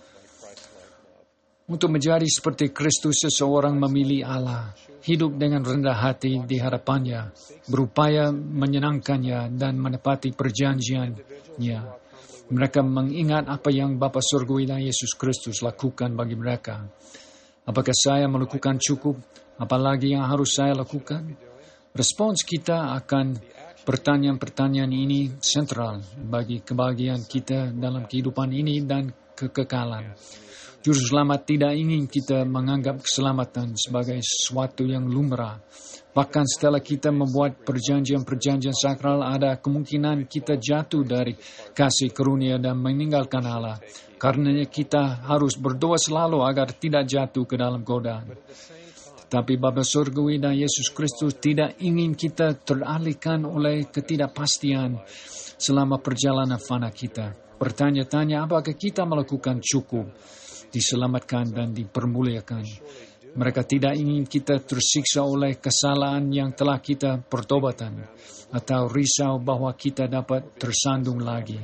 Untuk menjadi seperti Kristus, seseorang memilih Allah, hidup dengan rendah hati di hadapannya, berupaya menyenangkannya dan menepati perjanjiannya. Mereka mengingat apa yang Bapa Surgawi dan Yesus Kristus lakukan bagi mereka. Apakah saya melakukan cukup? Apalagi yang harus saya lakukan? Respons kita akan pertanyaan-pertanyaan ini sentral bagi kebahagiaan kita dalam kehidupan ini dan kekekalan. Juru selamat tidak ingin kita menganggap keselamatan sebagai sesuatu yang lumrah. Bahkan setelah kita membuat perjanjian-perjanjian sakral, ada kemungkinan kita jatuh dari kasih karunia dan meninggalkan Allah. Karenanya kita harus berdoa selalu agar tidak jatuh ke dalam godaan. Tapi Bapa Surgawi dan Yesus Kristus tidak ingin kita teralihkan oleh ketidakpastian selama perjalanan fana kita. Bertanya-tanya apakah kita melakukan cukup, diselamatkan dan dipermuliakan. Mereka tidak ingin kita tersiksa oleh kesalahan yang telah kita pertobatan, atau risau bahwa kita dapat tersandung lagi.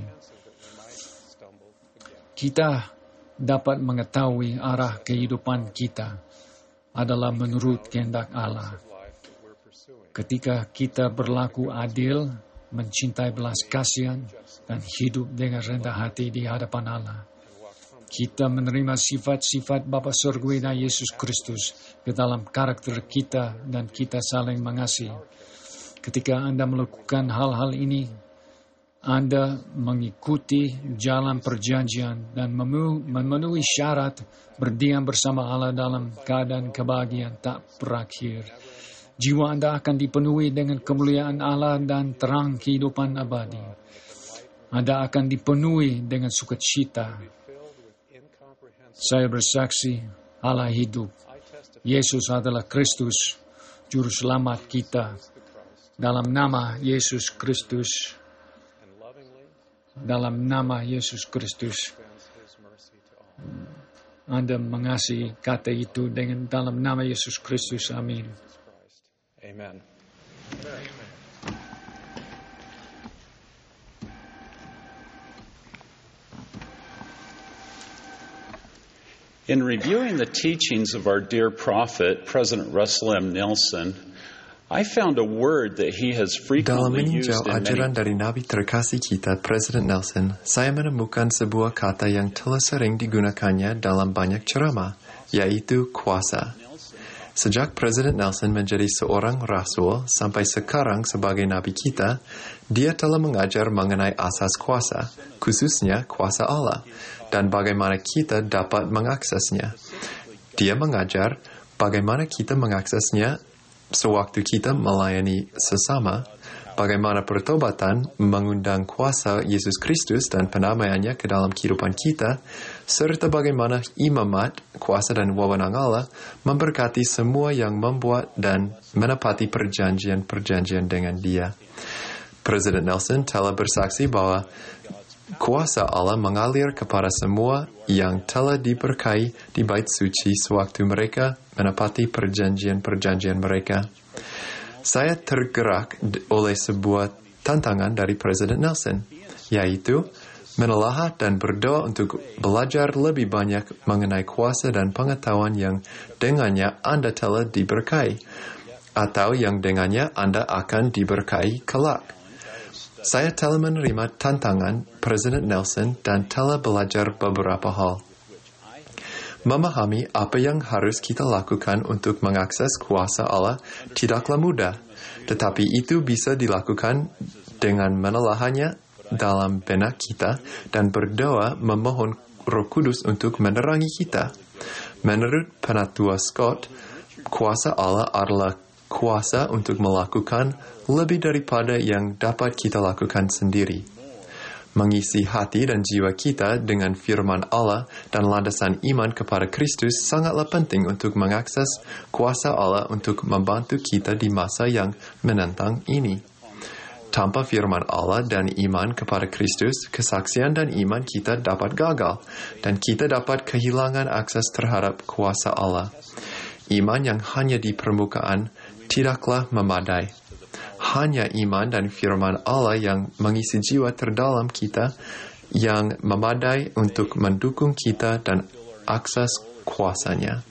Kita dapat mengetahui arah kehidupan kita adalah menurut kehendak Allah. Ketika kita berlaku adil, mencintai belas kasihan, dan hidup dengan rendah hati di hadapan Allah, kita menerima sifat-sifat Bapa Surgawi dan Yesus Kristus ke dalam karakter kita dan kita saling mengasihi. ketika Anda melakukan hal-hal ini, Anda mengikuti jalan perjanjian dan memenuhi syarat berdiam bersama Allah dalam keadaan kebahagiaan tak berakhir. Jiwa Anda akan dipenuhi dengan kemuliaan Allah dan terang kehidupan abadi. Anda akan dipenuhi dengan sukacita. Saya bersaksi Allah hidup. Yesus adalah Kristus, Juru Selamat kita. Dalam nama Yesus Kristus, dalam nama Yesus Kristus, Anda mengasihi kata itu dengan dalam nama Yesus Kristus. Amin. Amen. In reviewing the teachings of our dear prophet, President Russell M. Nelson, I found a word that he has Dalam frequently used meninjau in ajaran many... dari Nabi terkasih kita, Presiden Nelson, saya menemukan sebuah kata yang telah sering digunakannya dalam banyak ceramah, yaitu kuasa. Sejak Presiden Nelson menjadi seorang rasul sampai sekarang sebagai Nabi kita, dia telah mengajar mengenai asas kuasa, khususnya kuasa Allah, dan bagaimana kita dapat mengaksesnya. Dia mengajar bagaimana kita mengaksesnya sewaktu kita melayani sesama, bagaimana pertobatan mengundang kuasa Yesus Kristus dan pendamaiannya ke dalam kehidupan kita, serta bagaimana imamat, kuasa dan wewenang Allah memberkati semua yang membuat dan menepati perjanjian-perjanjian dengan Dia. Presiden Nelson telah bersaksi bahwa kuasa Allah mengalir kepada semua yang telah diberkahi di bait suci sewaktu mereka menepati perjanjian-perjanjian mereka. Saya tergerak oleh sebuah tantangan dari Presiden Nelson, yaitu menelaah dan berdoa untuk belajar lebih banyak mengenai kuasa dan pengetahuan yang dengannya Anda telah diberkahi, atau yang dengannya Anda akan diberkahi kelak. Saya telah menerima tantangan Presiden Nelson dan telah belajar beberapa hal. Memahami apa yang harus kita lakukan untuk mengakses kuasa Allah tidaklah mudah, tetapi itu bisa dilakukan dengan menelaahnya dalam benak kita dan berdoa memohon Roh Kudus untuk menerangi kita. Menurut Penatua Scott, kuasa Allah adalah kuasa untuk melakukan lebih daripada yang dapat kita lakukan sendiri. Mengisi hati dan jiwa kita dengan firman Allah dan landasan iman kepada Kristus sangatlah penting untuk mengakses kuasa Allah untuk membantu kita di masa yang menentang ini. Tanpa firman Allah dan iman kepada Kristus, kesaksian dan iman kita dapat gagal, dan kita dapat kehilangan akses terhadap kuasa Allah. Iman yang hanya di permukaan tidaklah memadai. Hanya iman dan firman Allah yang mengisi jiwa terdalam kita yang memadai untuk mendukung kita dan akses kuasanya.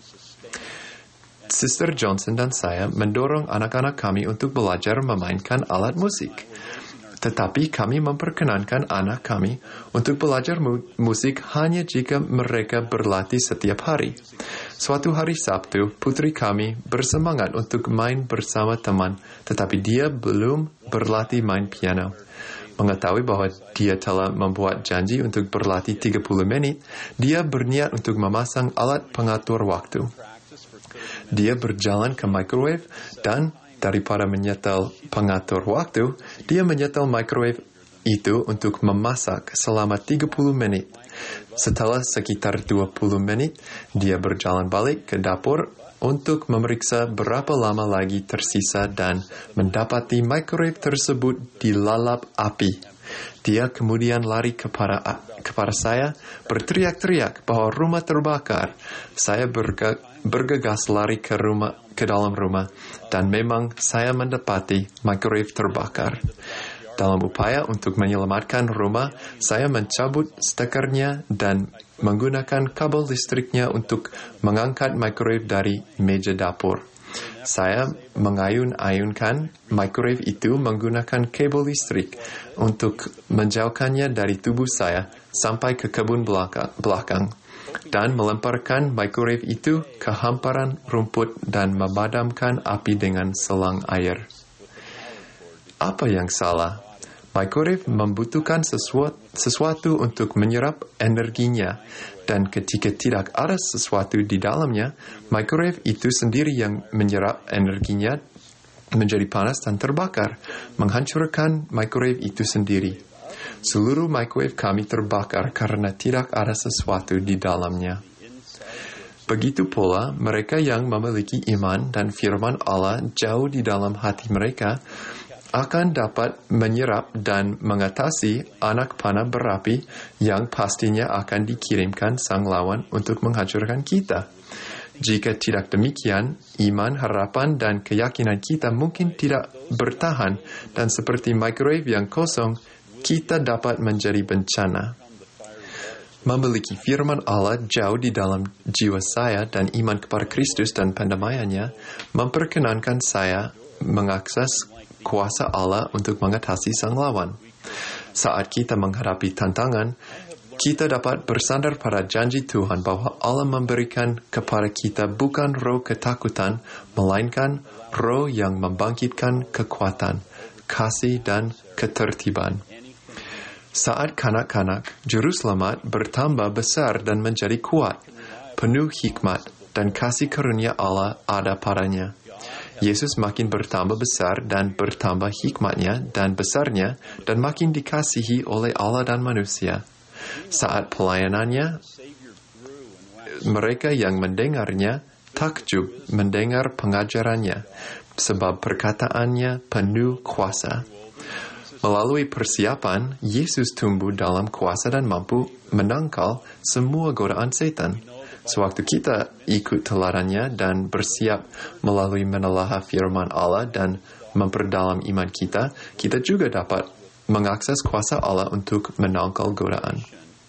Sister Johnson dan saya mendorong anak-anak kami untuk belajar memainkan alat musik. Tetapi kami memperkenankan anak kami untuk belajar mu- musik hanya jika mereka berlatih setiap hari. Suatu hari Sabtu, putri kami bersemangat untuk main bersama teman, tetapi dia belum berlatih main piano. Mengetahui bahwa dia telah membuat janji untuk berlatih tiga puluh menit, dia berniat untuk memasang alat pengatur waktu. Dia berjalan ke microwave dan daripada menyetel pengatur waktu, dia menyetel microwave itu untuk memasak selama tiga puluh menit. Setelah sekitar dua puluh menit, dia berjalan balik ke dapur untuk memeriksa berapa lama lagi tersisa dan mendapati microwave tersebut dilalap api. Dia kemudian lari kepada, kepada saya, berteriak-teriak bahwa rumah terbakar. Saya berge, bergegas lari ke rumah, ke dalam rumah, dan memang saya mendapati microwave terbakar. Dalam upaya untuk menyelamatkan rumah, saya mencabut stekernya dan menggunakan kabel listriknya untuk mengangkat microwave dari meja dapur. Saya mengayun-ayunkan microwave itu menggunakan kabel listrik untuk menjauhkannya dari tubuh saya sampai ke kebun belakang dan melemparkan microwave itu ke hamparan rumput dan memadamkan api dengan selang air. Apa yang salah? Microwave membutuhkan sesuatu, sesuatu untuk menyerap energinya, dan ketika tidak ada sesuatu di dalamnya, microwave itu sendiri yang menyerap energinya menjadi panas dan terbakar, menghancurkan microwave itu sendiri. Seluruh microwave kami terbakar karena tidak ada sesuatu di dalamnya. Begitu pula, mereka yang memiliki iman dan firman Allah jauh di dalam hati mereka akan dapat menyerap dan mengatasi anak panah berapi yang pastinya akan dikirimkan sang lawan untuk menghancurkan kita. Jika tidak demikian, iman, harapan, dan keyakinan kita mungkin tidak bertahan, dan seperti microwave yang kosong, kita dapat menjadi bencana. Memiliki firman Allah jauh di dalam jiwa saya dan iman kepada Kristus dan pendamaiannya memperkenankan saya mengakses kuasa Allah untuk mengatasi sang lawan. Saat kita menghadapi tantangan, kita dapat bersandar pada janji Tuhan bahwa Allah memberikan kepada kita bukan roh ketakutan, melainkan roh yang membangkitkan kekuatan, kasih, dan ketertiban. Saat kanak-kanak, Juru Selamat bertambah besar dan menjadi kuat, penuh hikmat, dan kasih karunia Allah ada padanya. Yesus makin bertambah besar dan bertambah hikmatnya dan besarnya dan makin dikasihi oleh Allah dan manusia. Saat pelayanannya, mereka yang mendengarnya takjub mendengar pengajarannya, sebab perkataannya penuh kuasa. Melalui persiapan, Yesus tumbuh dalam kuasa dan mampu menangkal semua godaan setan. Sewaktu kita ikut teladannya dan bersiap melalui menelaah firman Allah dan memperdalam iman kita, kita juga dapat mengakses kuasa Allah untuk menangkal godaan.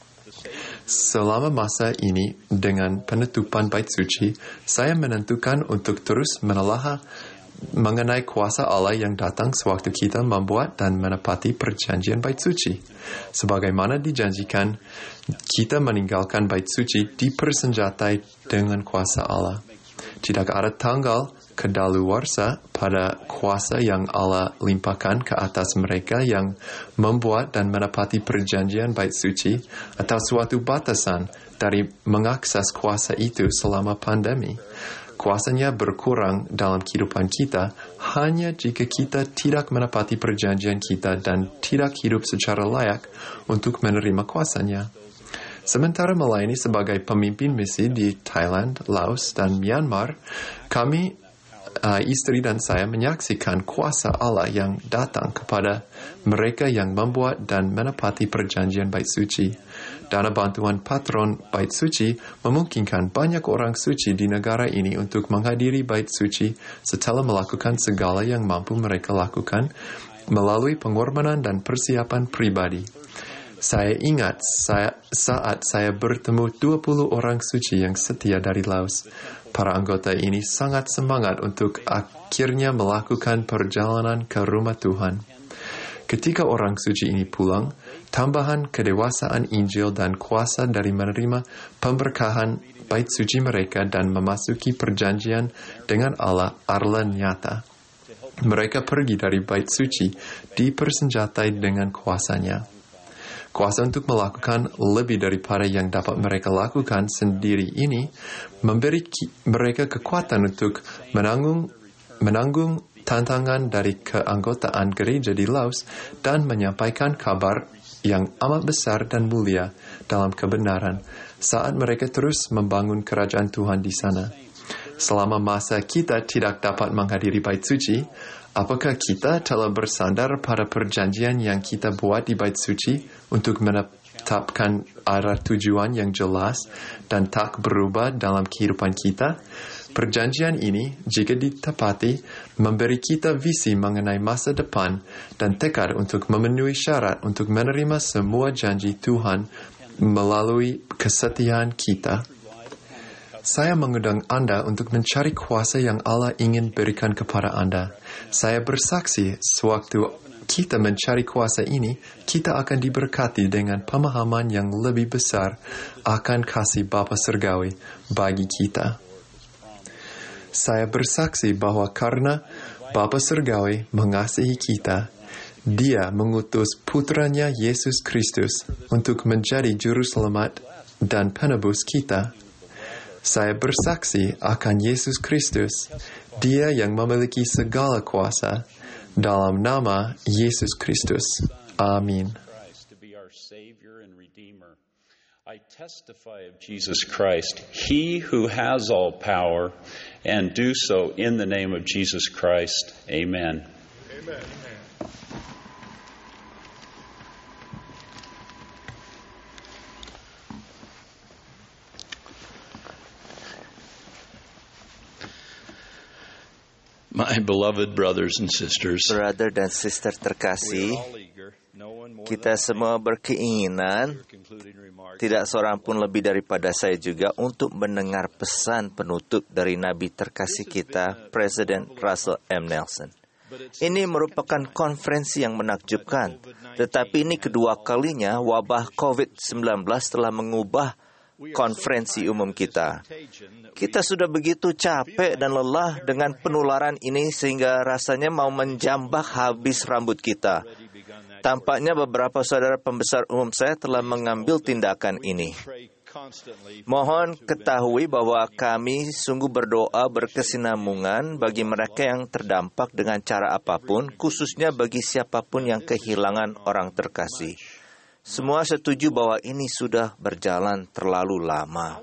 Selama masa ini, dengan penutupan bait suci, saya menentukan untuk terus menelaah mengenai kuasa Allah yang datang sewaktu kita membuat dan menepati perjanjian bait suci. Sebagaimana dijanjikan, kita meninggalkan bait suci dipersenjatai dengan kuasa Allah. Tidak ada tanggal kedaluarsa pada kuasa yang Allah limpahkan ke atas mereka yang membuat dan menepati perjanjian bait suci, atau suatu batasan dari mengakses kuasa itu selama pandemi. Kuasanya berkurang dalam kehidupan kita hanya jika kita tidak menepati perjanjian kita dan tidak hidup secara layak untuk menerima kuasanya. Sementara melayani sebagai pemimpin misi di Thailand, Laos, dan Myanmar, kami, uh, istri dan saya menyaksikan kuasa Allah yang datang kepada mereka yang membuat dan menepati perjanjian bait suci. Dana bantuan patron bait suci memungkinkan banyak orang suci di negara ini untuk menghadiri bait suci setelah melakukan segala yang mampu mereka lakukan melalui pengorbanan dan persiapan pribadi. Saya ingat saya, saat saya bertemu dua puluh orang suci yang setia dari Laos. Para anggota ini sangat semangat untuk akhirnya melakukan perjalanan ke rumah Tuhan. Ketika orang suci ini pulang, tambahan kedewasaan Injil dan kuasa dari menerima pemberkahan bait suci mereka dan memasuki perjanjian dengan Allah adalah nyata. Mereka pergi dari bait suci dipersenjatai dengan kuasanya. Kuasa untuk melakukan lebih daripada yang dapat mereka lakukan sendiri ini memberi mereka kekuatan untuk menanggung menanggung tantangan dari keanggotaan gereja di Laos dan menyampaikan kabar yang amat besar dan mulia dalam kebenaran saat mereka terus membangun kerajaan Tuhan di sana. Selama masa kita tidak dapat menghadiri bait suci, apakah kita telah bersandar pada perjanjian yang kita buat di bait suci untuk menetapkan arah tujuan yang jelas dan tak berubah dalam kehidupan kita? Perjanjian ini, jika ditepati, memberi kita visi mengenai masa depan dan tekad untuk memenuhi syarat untuk menerima semua janji Tuhan melalui kesetiaan kita. Saya mengundang Anda untuk mencari kuasa yang Allah ingin berikan kepada Anda. Saya bersaksi, sewaktu kita mencari kuasa ini, kita akan diberkati dengan pemahaman yang lebih besar akan kasih Bapa Surgawi bagi kita. Saya bersaksi bahwa karena Bapa Surgawi mengasihi kita, Dia mengutus putranya Yesus Kristus untuk menjadi juru selamat dan penebus kita. Saya bersaksi akan Yesus Kristus, Dia yang memiliki segala kuasa, dalam nama Yesus Kristus. Amin. I testify of Jesus Christ, He who has all power, and do so in the name of Jesus Christ. Amen. Amen. My beloved brothers and sisters, Brother dan sister terkasih, kita semua berkeinginan, tidak seorang pun lebih daripada saya juga, untuk mendengar pesan penutup dari Nabi terkasih kita, Presiden Russell M. Nelson. Ini merupakan konferensi yang menakjubkan, tetapi ini kedua kalinya wabah covid sembilan belas telah mengubah konferensi umum kita. Kita sudah begitu capek dan lelah dengan penularan ini sehingga rasanya mau menjambak habis rambut kita. Tampaknya beberapa saudara pembesar umum saya telah mengambil tindakan ini. Mohon ketahui bahwa kami sungguh berdoa berkesinambungan bagi mereka yang terdampak dengan cara apapun, khususnya bagi siapapun yang kehilangan orang terkasih. Semua setuju bahwa ini sudah berjalan terlalu lama.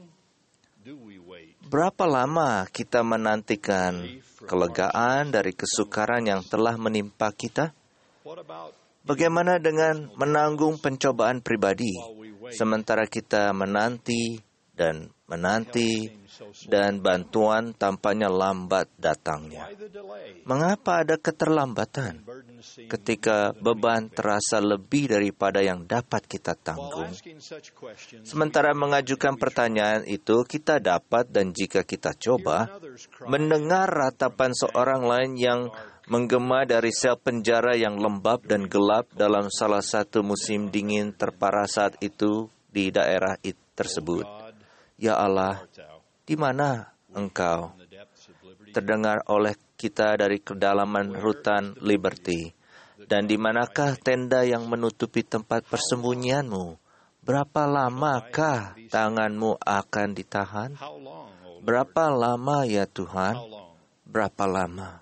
Berapa lama kita menantikan kelegaan dari kesukaran yang telah menimpa kita? Bagaimana dengan menanggung pencobaan pribadi, sementara kita menanti dan menanti dan bantuan tampaknya lambat datangnya? Mengapa ada keterlambatan ketika beban terasa lebih daripada yang dapat kita tanggung? Sementara mengajukan pertanyaan itu, kita dapat dan jika kita coba mendengar ratapan seorang lain yang menggema dari sel penjara yang lembab dan gelap dalam salah satu musim dingin terparah saat itu di daerah it tersebut. Ya Allah, di mana Engkau? Terdengar oleh kita dari kedalaman hutan Liberty. Dan di manakah tenda yang menutupi tempat persembunyianmu? Berapa lamakah tanganmu akan ditahan? Berapa lama ya Tuhan? Berapa lama?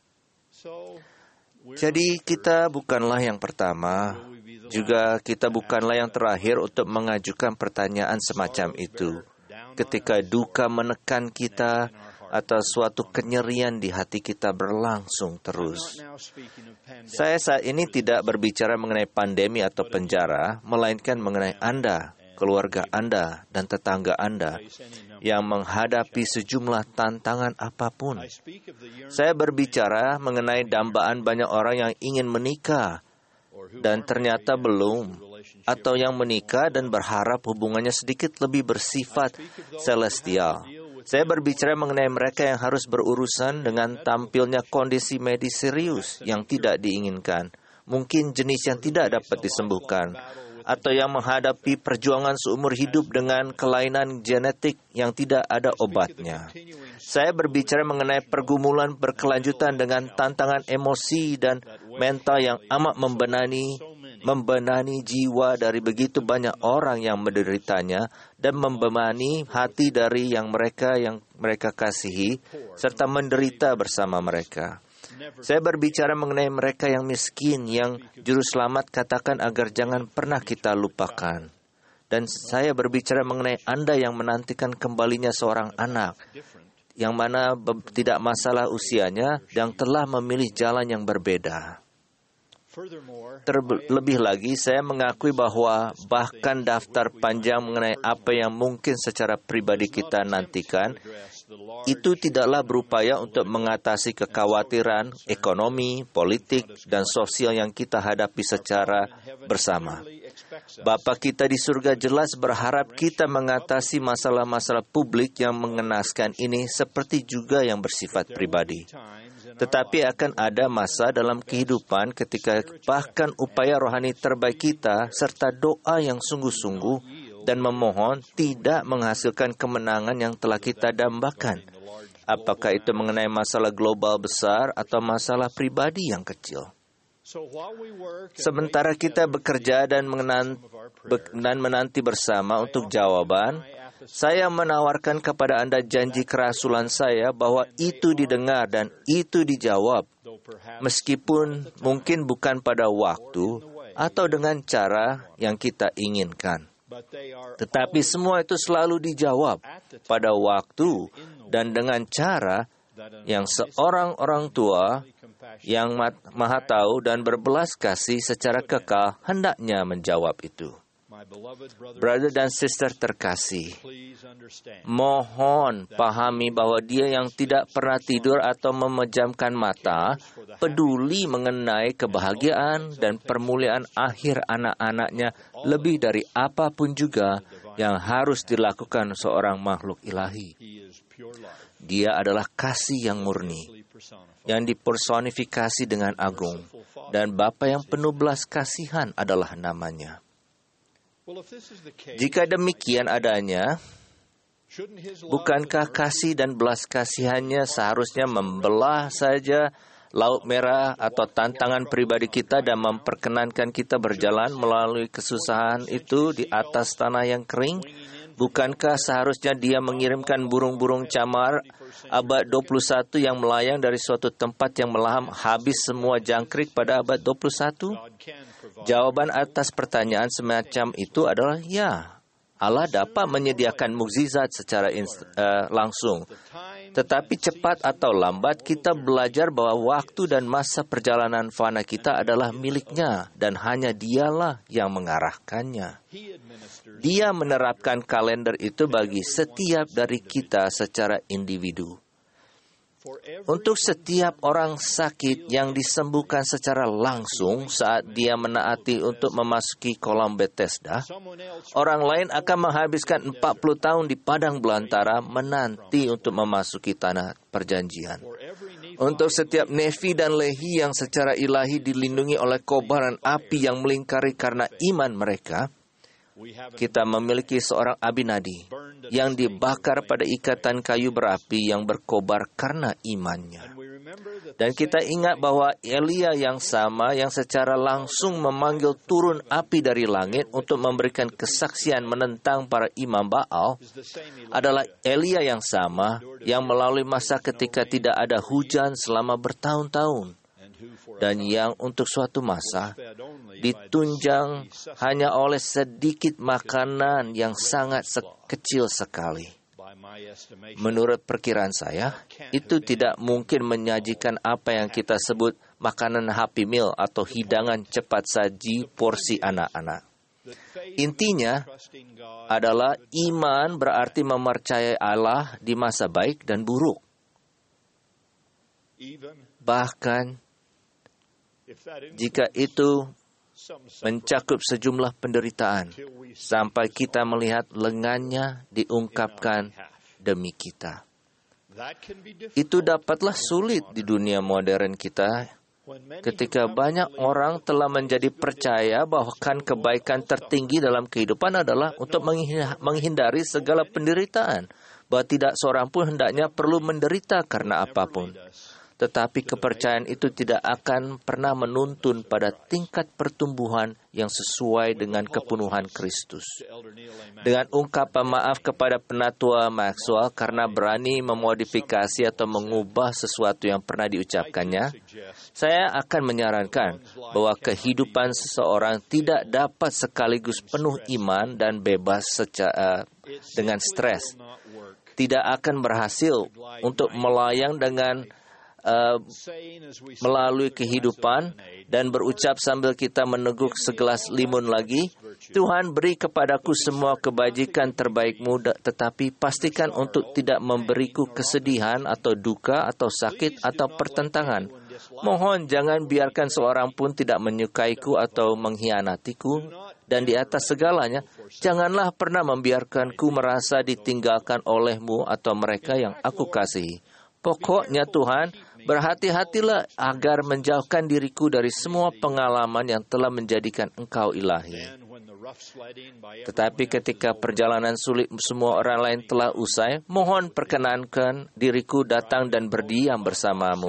Jadi kita bukanlah yang pertama, juga kita bukanlah yang terakhir untuk mengajukan pertanyaan semacam itu. Ketika duka menekan kita atau suatu kenyerian di hati kita berlangsung terus. Saya saat ini tidak berbicara mengenai pandemi atau penjara, melainkan mengenai Anda, keluarga Anda, dan tetangga Anda yang menghadapi sejumlah tantangan apapun. Saya berbicara mengenai dambaan banyak orang yang ingin menikah dan ternyata belum, atau yang menikah dan berharap hubungannya sedikit lebih bersifat celestial. Saya berbicara mengenai mereka yang harus berurusan dengan tampilnya kondisi medis serius yang tidak diinginkan, mungkin jenis yang tidak dapat disembuhkan, atau yang menghadapi perjuangan seumur hidup dengan kelainan genetik yang tidak ada obatnya. Saya berbicara mengenai pergumulan berkelanjutan dengan tantangan emosi dan mental yang amat membenani, membenani jiwa dari begitu banyak orang yang menderitanya dan membebani hati dari yang mereka yang mereka kasihi serta menderita bersama mereka. Saya berbicara mengenai mereka yang miskin yang juru selamat katakan agar jangan pernah kita lupakan. Dan saya berbicara mengenai Anda yang menantikan kembalinya seorang anak yang mana tidak masalah usianya yang telah memilih jalan yang berbeda. Terlebih lagi, saya mengakui bahwa bahkan daftar panjang mengenai apa yang mungkin secara pribadi kita nantikan, itu tidaklah berupaya untuk mengatasi kekhawatiran ekonomi, politik, dan sosial yang kita hadapi secara bersama. Bapa kita di surga jelas berharap kita mengatasi masalah-masalah publik yang mengenaskan ini seperti juga yang bersifat pribadi. Tetapi akan ada masa dalam kehidupan ketika bahkan upaya rohani terbaik kita serta doa yang sungguh-sungguh dan memohon tidak menghasilkan kemenangan yang telah kita dambakan. Apakah itu mengenai masalah global besar atau masalah pribadi yang kecil? Sementara kita bekerja dan menanti, dan menanti bersama untuk jawaban, saya menawarkan kepada Anda janji kerasulan saya bahwa itu didengar dan itu dijawab, meskipun mungkin bukan pada waktu atau dengan cara yang kita inginkan. Tetapi semua itu selalu dijawab pada waktu dan dengan cara yang seorang orang tua yang maha tahu dan berbelas kasih secara kekal hendaknya menjawab itu. Brother dan sister terkasih, mohon pahami bahwa dia yang tidak pernah tidur atau memejamkan mata peduli mengenai kebahagiaan dan permuliaan akhir anak-anaknya lebih dari apapun juga yang harus dilakukan seorang makhluk ilahi. Dia adalah kasih yang murni, yang dipersonifikasi dengan agung, dan Bapa yang penuh belas kasihan adalah namanya. Jika demikian adanya, bukankah kasih dan belas kasihannya seharusnya membelah saja laut merah atau tantangan pribadi kita dan memperkenankan kita berjalan melalui kesusahan itu di atas tanah yang kering? Bukankah seharusnya dia mengirimkan burung-burung camar abad dua puluh satu yang melayang dari suatu tempat yang melahap habis semua jangkrik pada abad dua puluh satu? Jawaban atas pertanyaan semacam itu adalah ya. Allah dapat menyediakan mukjizat secara inst- uh, langsung. Tetapi cepat atau lambat kita belajar bahwa waktu dan masa perjalanan fana kita adalah miliknya dan hanya dialah yang mengarahkannya. Dia menerapkan kalender itu bagi setiap dari kita secara individu. Untuk setiap orang sakit yang disembuhkan secara langsung saat dia menaati untuk memasuki kolam Bethesda, orang lain akan menghabiskan empat puluh tahun di padang belantara menanti untuk memasuki tanah perjanjian. Untuk setiap Nefi dan Lehi yang secara ilahi dilindungi oleh kobaran api yang melingkari karena iman mereka, kita memiliki seorang Abinadi yang dibakar pada ikatan kayu berapi yang berkobar karena imannya. Dan kita ingat bahwa Elia yang sama yang secara langsung memanggil turun api dari langit untuk memberikan kesaksian menentang para imam Baal adalah Elia yang sama yang melalui masa ketika tidak ada hujan selama bertahun-tahun, dan yang untuk suatu masa ditunjang hanya oleh sedikit makanan yang sangat se- kecil sekali. Menurut perkiraan saya, itu tidak mungkin menyajikan apa yang kita sebut makanan Happy Meal atau hidangan cepat saji porsi anak-anak. Intinya adalah iman berarti mempercayai Allah di masa baik dan buruk. Bahkan jika itu mencakup sejumlah penderitaan, sampai kita melihat lengannya diungkapkan demi kita. Itu dapatlah sulit di dunia modern kita, ketika banyak orang telah menjadi percaya bahwa kebaikan tertinggi dalam kehidupan adalah untuk menghindari segala penderitaan, bahwa tidak seorang pun hendaknya perlu menderita karena apapun. Tetapi kepercayaan itu tidak akan pernah menuntun pada tingkat pertumbuhan yang sesuai dengan kepenuhan Kristus. Dengan ungkapan maaf kepada penatua Maxwell karena berani memodifikasi atau mengubah sesuatu yang pernah diucapkannya, saya akan menyarankan bahwa kehidupan seseorang tidak dapat sekaligus penuh iman dan bebas secara, dengan stres. Tidak akan berhasil untuk melayang dengan Uh, melalui kehidupan dan berucap sambil kita meneguk segelas limun lagi, Tuhan beri kepadaku semua kebajikan terbaikmu, tetapi pastikan untuk tidak memberiku kesedihan atau duka atau sakit atau pertentangan. Mohon jangan biarkan seorang pun tidak menyukaiku atau mengkhianatiku, dan di atas segalanya, janganlah pernah membiarkanku merasa ditinggalkan olehmu atau mereka yang aku kasihi. Pokoknya Tuhan, berhati-hatilah agar menjauhkan diriku dari semua pengalaman yang telah menjadikan Engkau ilahi. Tetapi ketika perjalanan sulit semua orang lain telah usai, mohon perkenankan diriku datang dan berdiam bersamamu,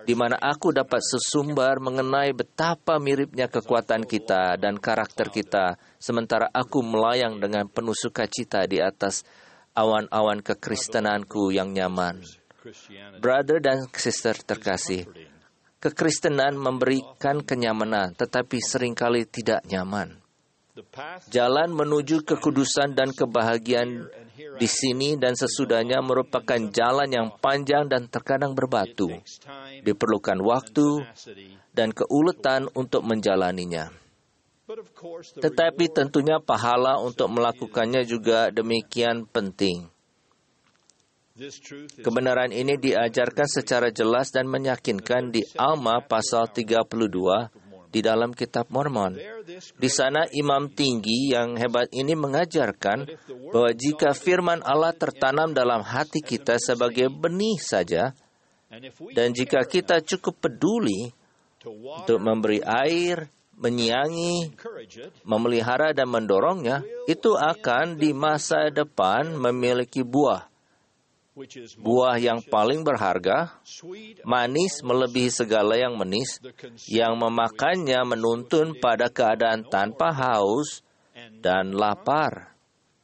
di mana aku dapat sesumbar mengenai betapa miripnya kekuatan kita dan karakter kita, sementara aku melayang dengan penuh sukacita di atas awan-awan kekristenanku yang nyaman. Brother dan sister terkasih, kekristenan memberikan kenyamanan, tetapi seringkali tidak nyaman. Jalan menuju kekudusan dan kebahagiaan di sini dan sesudahnya merupakan jalan yang panjang dan terkadang berbatu. Diperlukan waktu dan keuletan untuk menjalaninya. Tetapi tentunya pahala untuk melakukannya juga demikian penting. Kebenaran ini diajarkan secara jelas dan meyakinkan di Alma pasal tiga puluh dua di dalam kitab Mormon. Di sana imam tinggi yang hebat ini mengajarkan bahwa jika firman Allah tertanam dalam hati kita sebagai benih saja, dan jika kita cukup peduli untuk memberi air, menyiangi, memelihara dan mendorongnya, itu akan di masa depan memiliki buah. Buah yang paling berharga, manis melebihi segala yang manis, yang memakannya menuntun pada keadaan tanpa haus dan lapar.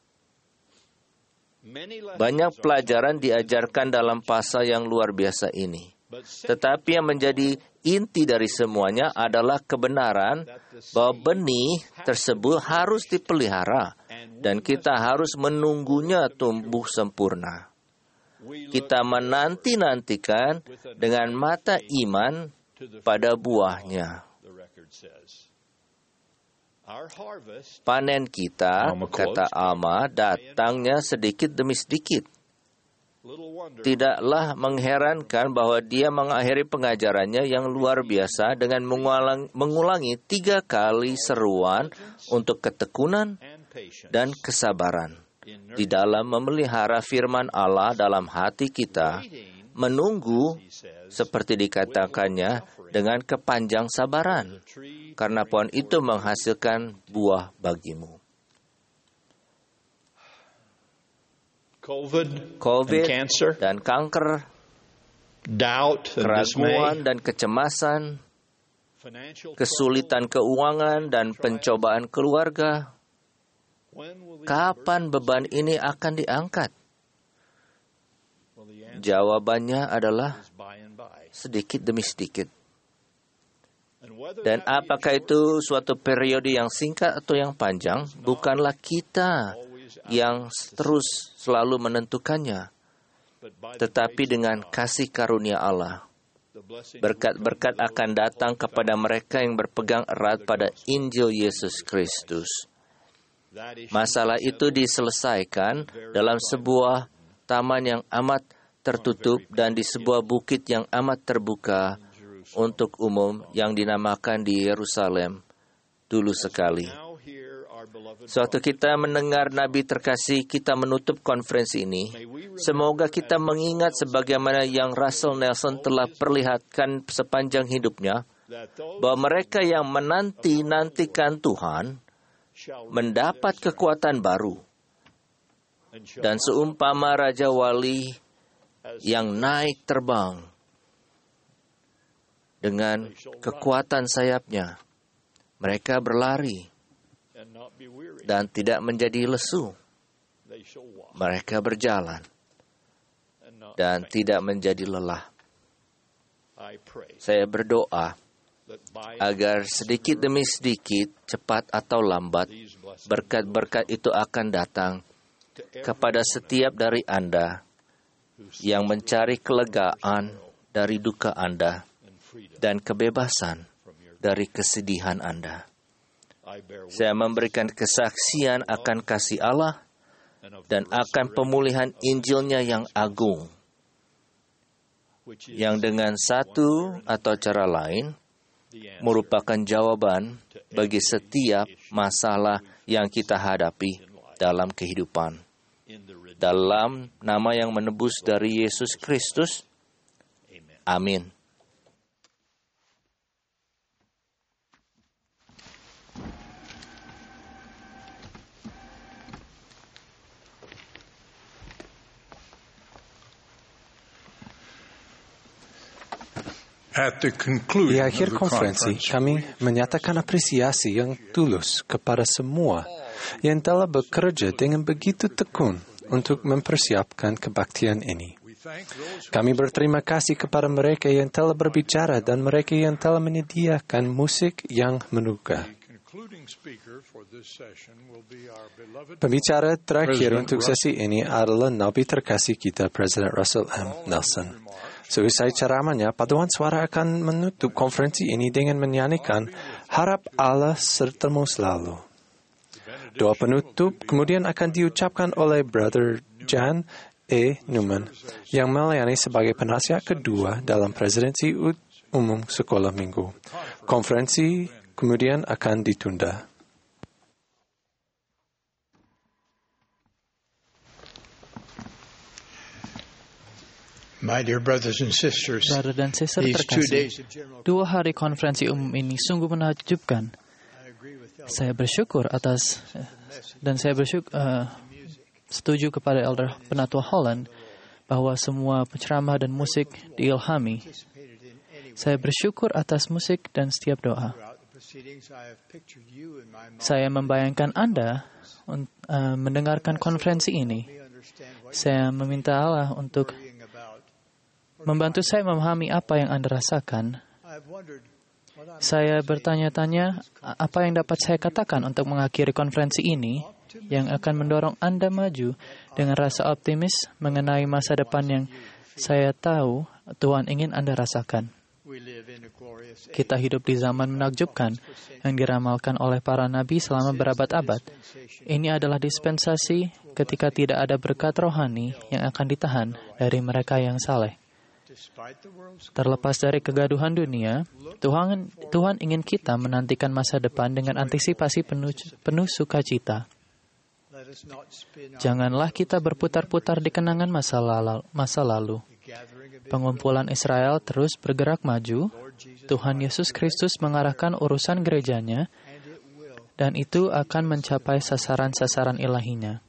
Banyak pelajaran diajarkan dalam pasal yang luar biasa ini. Tetapi yang menjadi inti dari semuanya adalah kebenaran bahwa benih tersebut harus dipelihara dan kita harus menunggunya tumbuh sempurna. Kita menanti-nantikan dengan mata iman pada buahnya. Panen kita, kata Alma, datangnya sedikit demi sedikit. Tidaklah mengherankan bahwa dia mengakhiri pengajarannya yang luar biasa dengan mengulang, mengulangi tiga kali seruan untuk ketekunan dan kesabaran di dalam memelihara firman Allah dalam hati kita, menunggu seperti dikatakannya dengan kepanjang sabaran, karena pohon itu menghasilkan buah bagimu. COVID, COVID and cancer, dan kanker, doubt, and keraguan dismay, dan kecemasan, kesulitan keuangan dan pencobaan keluarga. Kapan beban ini akan diangkat? Jawabannya adalah sedikit demi sedikit. Dan apakah itu suatu periode yang singkat atau yang panjang, bukanlah kita yang terus selalu menentukannya, tetapi dengan kasih karunia Allah. Berkat-berkat akan datang kepada mereka yang berpegang erat pada Injil Yesus Kristus. Masalah itu diselesaikan dalam sebuah taman yang amat tertutup dan di sebuah bukit yang amat terbuka untuk umum yang dinamakan di Yerusalem dulu sekali. Suatu kita mendengar Nabi terkasih kita menutup konferensi ini, semoga kita mengingat sebagaimana yang Russell Nelson telah perlihatkan sepanjang hidupnya, bahwa mereka yang menanti-nantikan Tuhan mendapat kekuatan baru. Dan seumpama Raja Wali yang naik terbang dengan kekuatan sayapnya, mereka berlari dan tidak menjadi lesu. Mereka berjalan dan tidak menjadi lelah. Saya berdoa agar sedikit demi sedikit, cepat atau lambat, berkat-berkat itu akan datang kepada setiap dari Anda yang mencari kelegaan dari duka Anda dan kebebasan dari kesedihan Anda. Saya memberikan kesaksian akan kasih Allah dan akan pemulihan Injilnya yang agung, yang dengan satu atau cara lain merupakan jawaban bagi setiap masalah yang kita hadapi dalam kehidupan. Dalam nama yang menebus dari Yesus Kristus, amin. At the conclusion Di of akhir the konferensi, conference, kami menyatakan apresiasi yang tulus kepada semua yang telah bekerja dengan begitu tekun untuk mempersiapkan kebaktian ini. Kami berterima kasih kepada mereka yang telah berbicara dan mereka yang telah menyediakan musik yang menggugah. Pembicara terakhir untuk sesi ini adalah Nabi terkasih kita, Presiden Russell M. Nelson. Seusai ceramahnya, paduan suara akan menutup konferensi ini dengan menyanyikan Harap Allah sertamu selalu. Doa penutup kemudian akan diucapkan oleh Brother Jan E. Newman yang melayani sebagai penasihat kedua dalam presidensi umum sekolah minggu. Konferensi kemudian akan ditunda. My dear brothers and sisters, Brother dan sister these two days terkasih, of general dua hari konferensi umum ini sungguh menakjubkan. Saya bersyukur atas dan saya bersyukur uh, setuju kepada Elder Penatua Holland bahwa semua penceramah dan musik diilhami. Saya bersyukur atas musik dan setiap doa. Saya membayangkan Anda uh, mendengarkan konferensi ini. Saya meminta Allah untuk membantu saya memahami apa yang Anda rasakan. Saya bertanya-tanya apa yang dapat saya katakan untuk mengakhiri konferensi ini yang akan mendorong Anda maju dengan rasa optimis mengenai masa depan yang saya tahu Tuhan ingin Anda rasakan. Kita hidup di zaman menakjubkan yang diramalkan oleh para nabi selama berabad-abad. Ini adalah dispensasi ketika tidak ada berkat rohani yang akan ditahan dari mereka yang saleh. Terlepas dari kegaduhan dunia, Tuhan, Tuhan ingin kita menantikan masa depan dengan antisipasi penuh, penuh sukacita. Janganlah kita berputar-putar di kenangan masa lalu, masa lalu. Pengumpulan Israel terus bergerak maju. Tuhan Yesus Kristus mengarahkan urusan gerejanya, dan itu akan mencapai sasaran-sasaran ilahinya.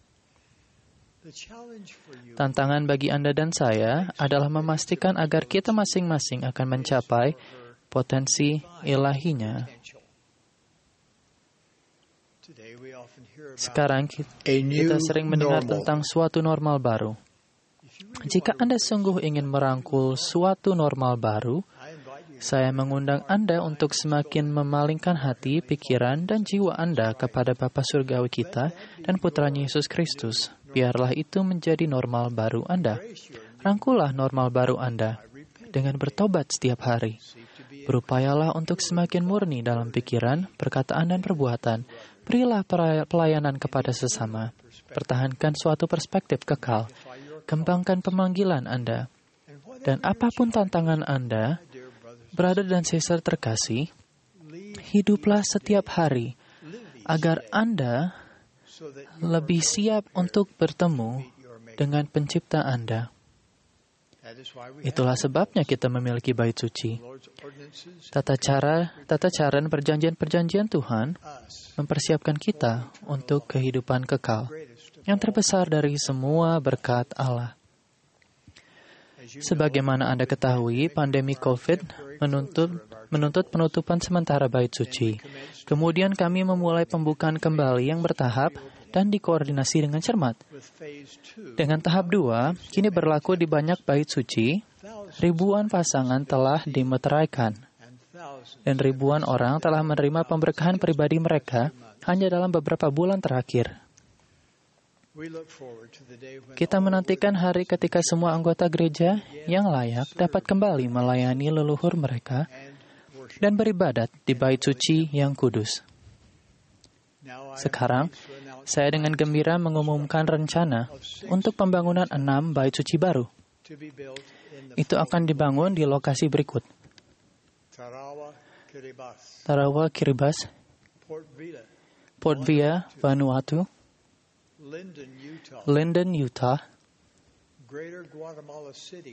Tantangan bagi Anda dan saya adalah memastikan agar kita masing-masing akan mencapai potensi ilahinya. Sekarang kita sering mendengar tentang suatu normal baru. Jika Anda sungguh ingin merangkul suatu normal baru, saya mengundang Anda untuk semakin memalingkan hati, pikiran, dan jiwa Anda kepada Bapa Surgawi kita dan Putranya Yesus Kristus. Biarlah itu menjadi normal baru Anda. Rangkulah normal baru Anda dengan bertobat setiap hari. Berupayalah untuk semakin murni dalam pikiran, perkataan, dan perbuatan. Berilah pelayanan kepada sesama. Pertahankan suatu perspektif kekal. Kembangkan pemanggilan Anda. Dan apapun tantangan Anda, brother dan sister terkasih, hiduplah setiap hari agar Anda lebih siap untuk bertemu dengan pencipta Anda. Itulah sebabnya kita memiliki bait suci. Tata cara, tata cara dan perjanjian-perjanjian Tuhan mempersiapkan kita untuk kehidupan kekal yang terbesar dari semua berkat Allah. Sebagaimana Anda ketahui, pandemi COVID menuntut, menuntut penutupan sementara bait suci. Kemudian kami memulai pembukaan kembali yang bertahap dan dikoordinasi dengan cermat. Dengan tahap dua, kini berlaku di banyak bait suci, ribuan pasangan telah dimeteraikan, dan ribuan orang telah menerima pemberkahan pribadi mereka hanya dalam beberapa bulan terakhir. Kita menantikan hari ketika semua anggota gereja yang layak dapat kembali melayani leluhur mereka dan beribadat di bait suci yang kudus. Sekarang, saya dengan gembira mengumumkan rencana untuk pembangunan enam bait suci baru. Itu akan dibangun di lokasi berikut. Tarawa, Kiribati, Port Vila, Vanuatu, Linden, Utah, Greater Guatemala City,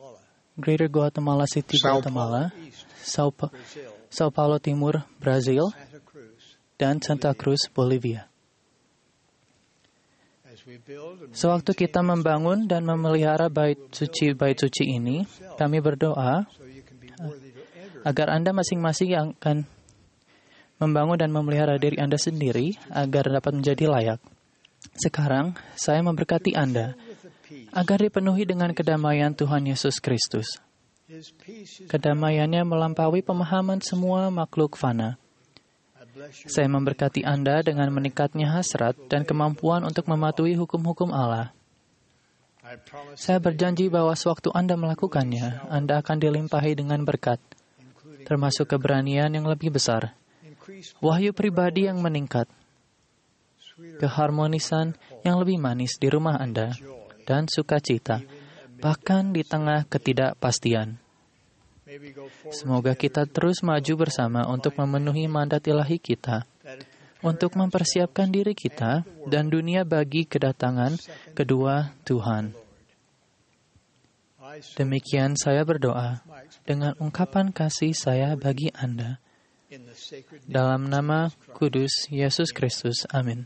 Guatemala, Sao, pa- Sao Paulo Timur, Brazil, dan Santa Cruz, Bolivia. Sewaktu kita membangun dan memelihara bait suci-bait suci ini, kami berdoa agar Anda masing-masing akan membangun dan memelihara diri Anda sendiri agar dapat menjadi layak. Sekarang, saya memberkati Anda agar dipenuhi dengan kedamaian Tuhan Yesus Kristus. Kedamaiannya melampaui pemahaman semua makhluk fana. Saya memberkati Anda dengan meningkatnya hasrat dan kemampuan untuk mematuhi hukum-hukum Allah. Saya berjanji bahwa sewaktu Anda melakukannya, Anda akan dilimpahi dengan berkat, termasuk keberanian yang lebih besar, wahyu pribadi yang meningkat, keharmonisan yang lebih manis di rumah Anda, dan sukacita, bahkan di tengah ketidakpastian. Semoga kita terus maju bersama untuk memenuhi mandat ilahi kita, untuk mempersiapkan diri kita dan dunia bagi kedatangan kedua Tuhan. Demikian saya berdoa dengan ungkapan kasih saya bagi Anda. Dalam nama kudus Yesus Kristus. Amin.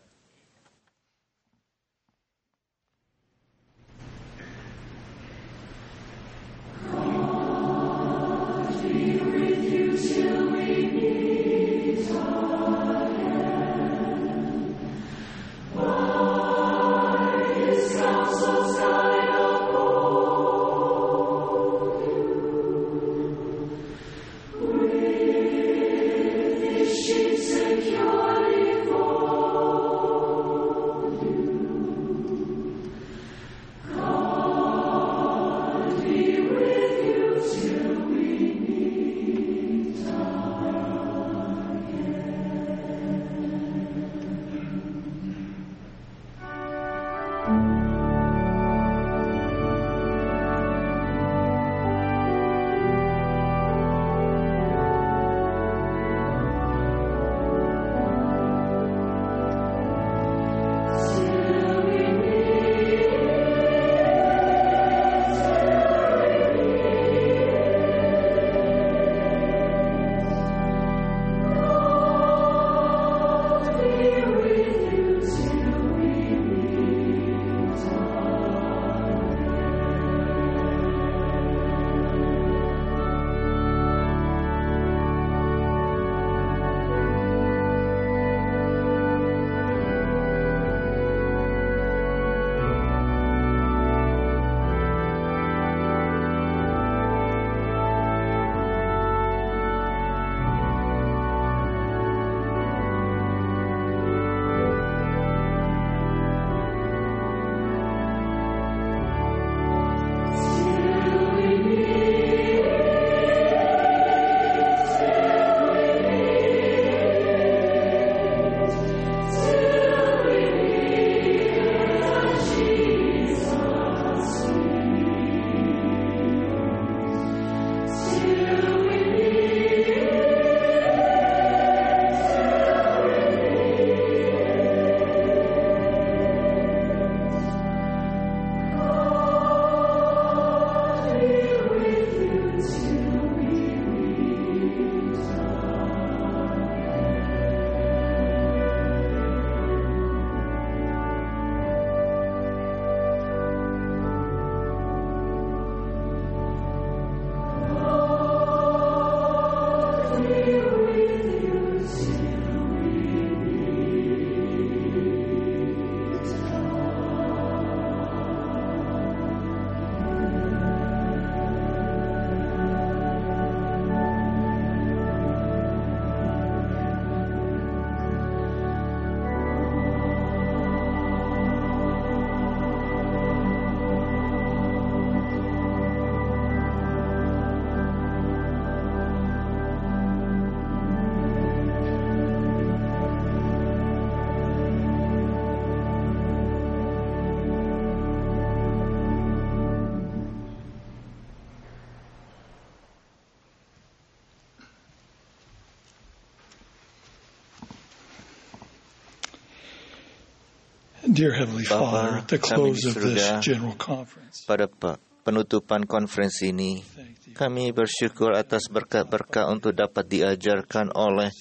Dear Heavenly Father, at the close of this general conference, pada penutupan konferensi ini, kami bersyukur atas berkat-berkat untuk dapat diajarkan oleh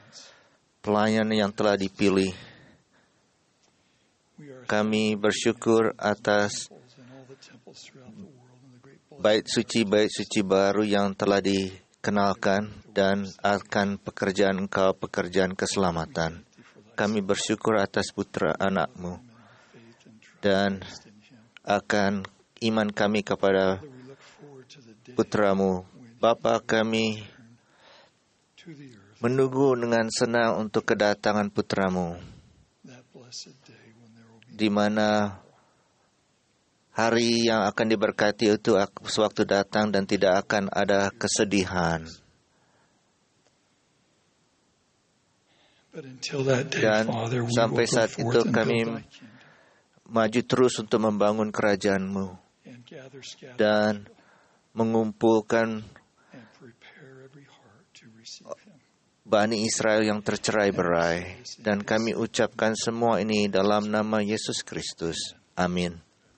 pelayan yang telah dipilih. Kami bersyukur atas bait suci-bait suci baru yang telah dikenalkan dan akan pekerjaan Engkau, pekerjaan keselamatan. Kami bersyukur atas putra anak-Mu dan akan iman kami kepada putra-Mu. Bapa, kami menunggu dengan senang untuk kedatangan putra-Mu, di mana hari yang akan diberkati itu sewaktu datang dan tidak akan ada kesedihan. Dan sampai saat itu kami maju terus untuk membangun kerajaan-Mu dan mengumpulkan Bani Israel yang tercerai-berai. Dan kami ucapkan semua ini dalam nama Yesus Kristus. Amin.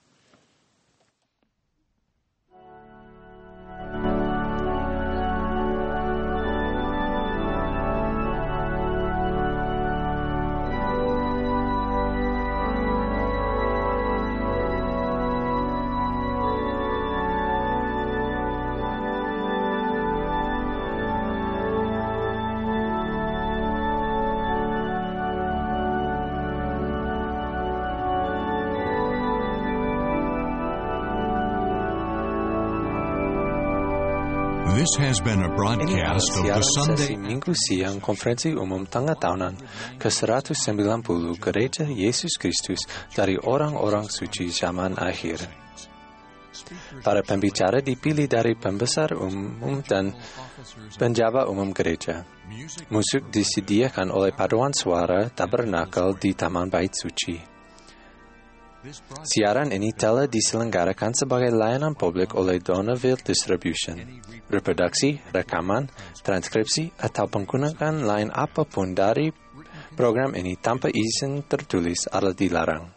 This has been a broadcast of the Sunday. Sesi Minggu siang Konferensi Umum Tengah Tahunan ke seratus sembilan puluh Gereja Yesus Kristus dari Orang-Orang Suci Zaman Akhir. Para pembicara dipilih dari pembesar umum dan penjabat umum gereja. Musik disediakan oleh Paduan Suara Tabernakel di Taman Bait Suci. Siaran ini telah diselenggarakan sebagai layanan publik oleh Donneville Distribution. Reproduksi, rekaman, transkripsi, atau penggunaan lain apapun dari program ini tanpa izin tertulis adalah dilarang.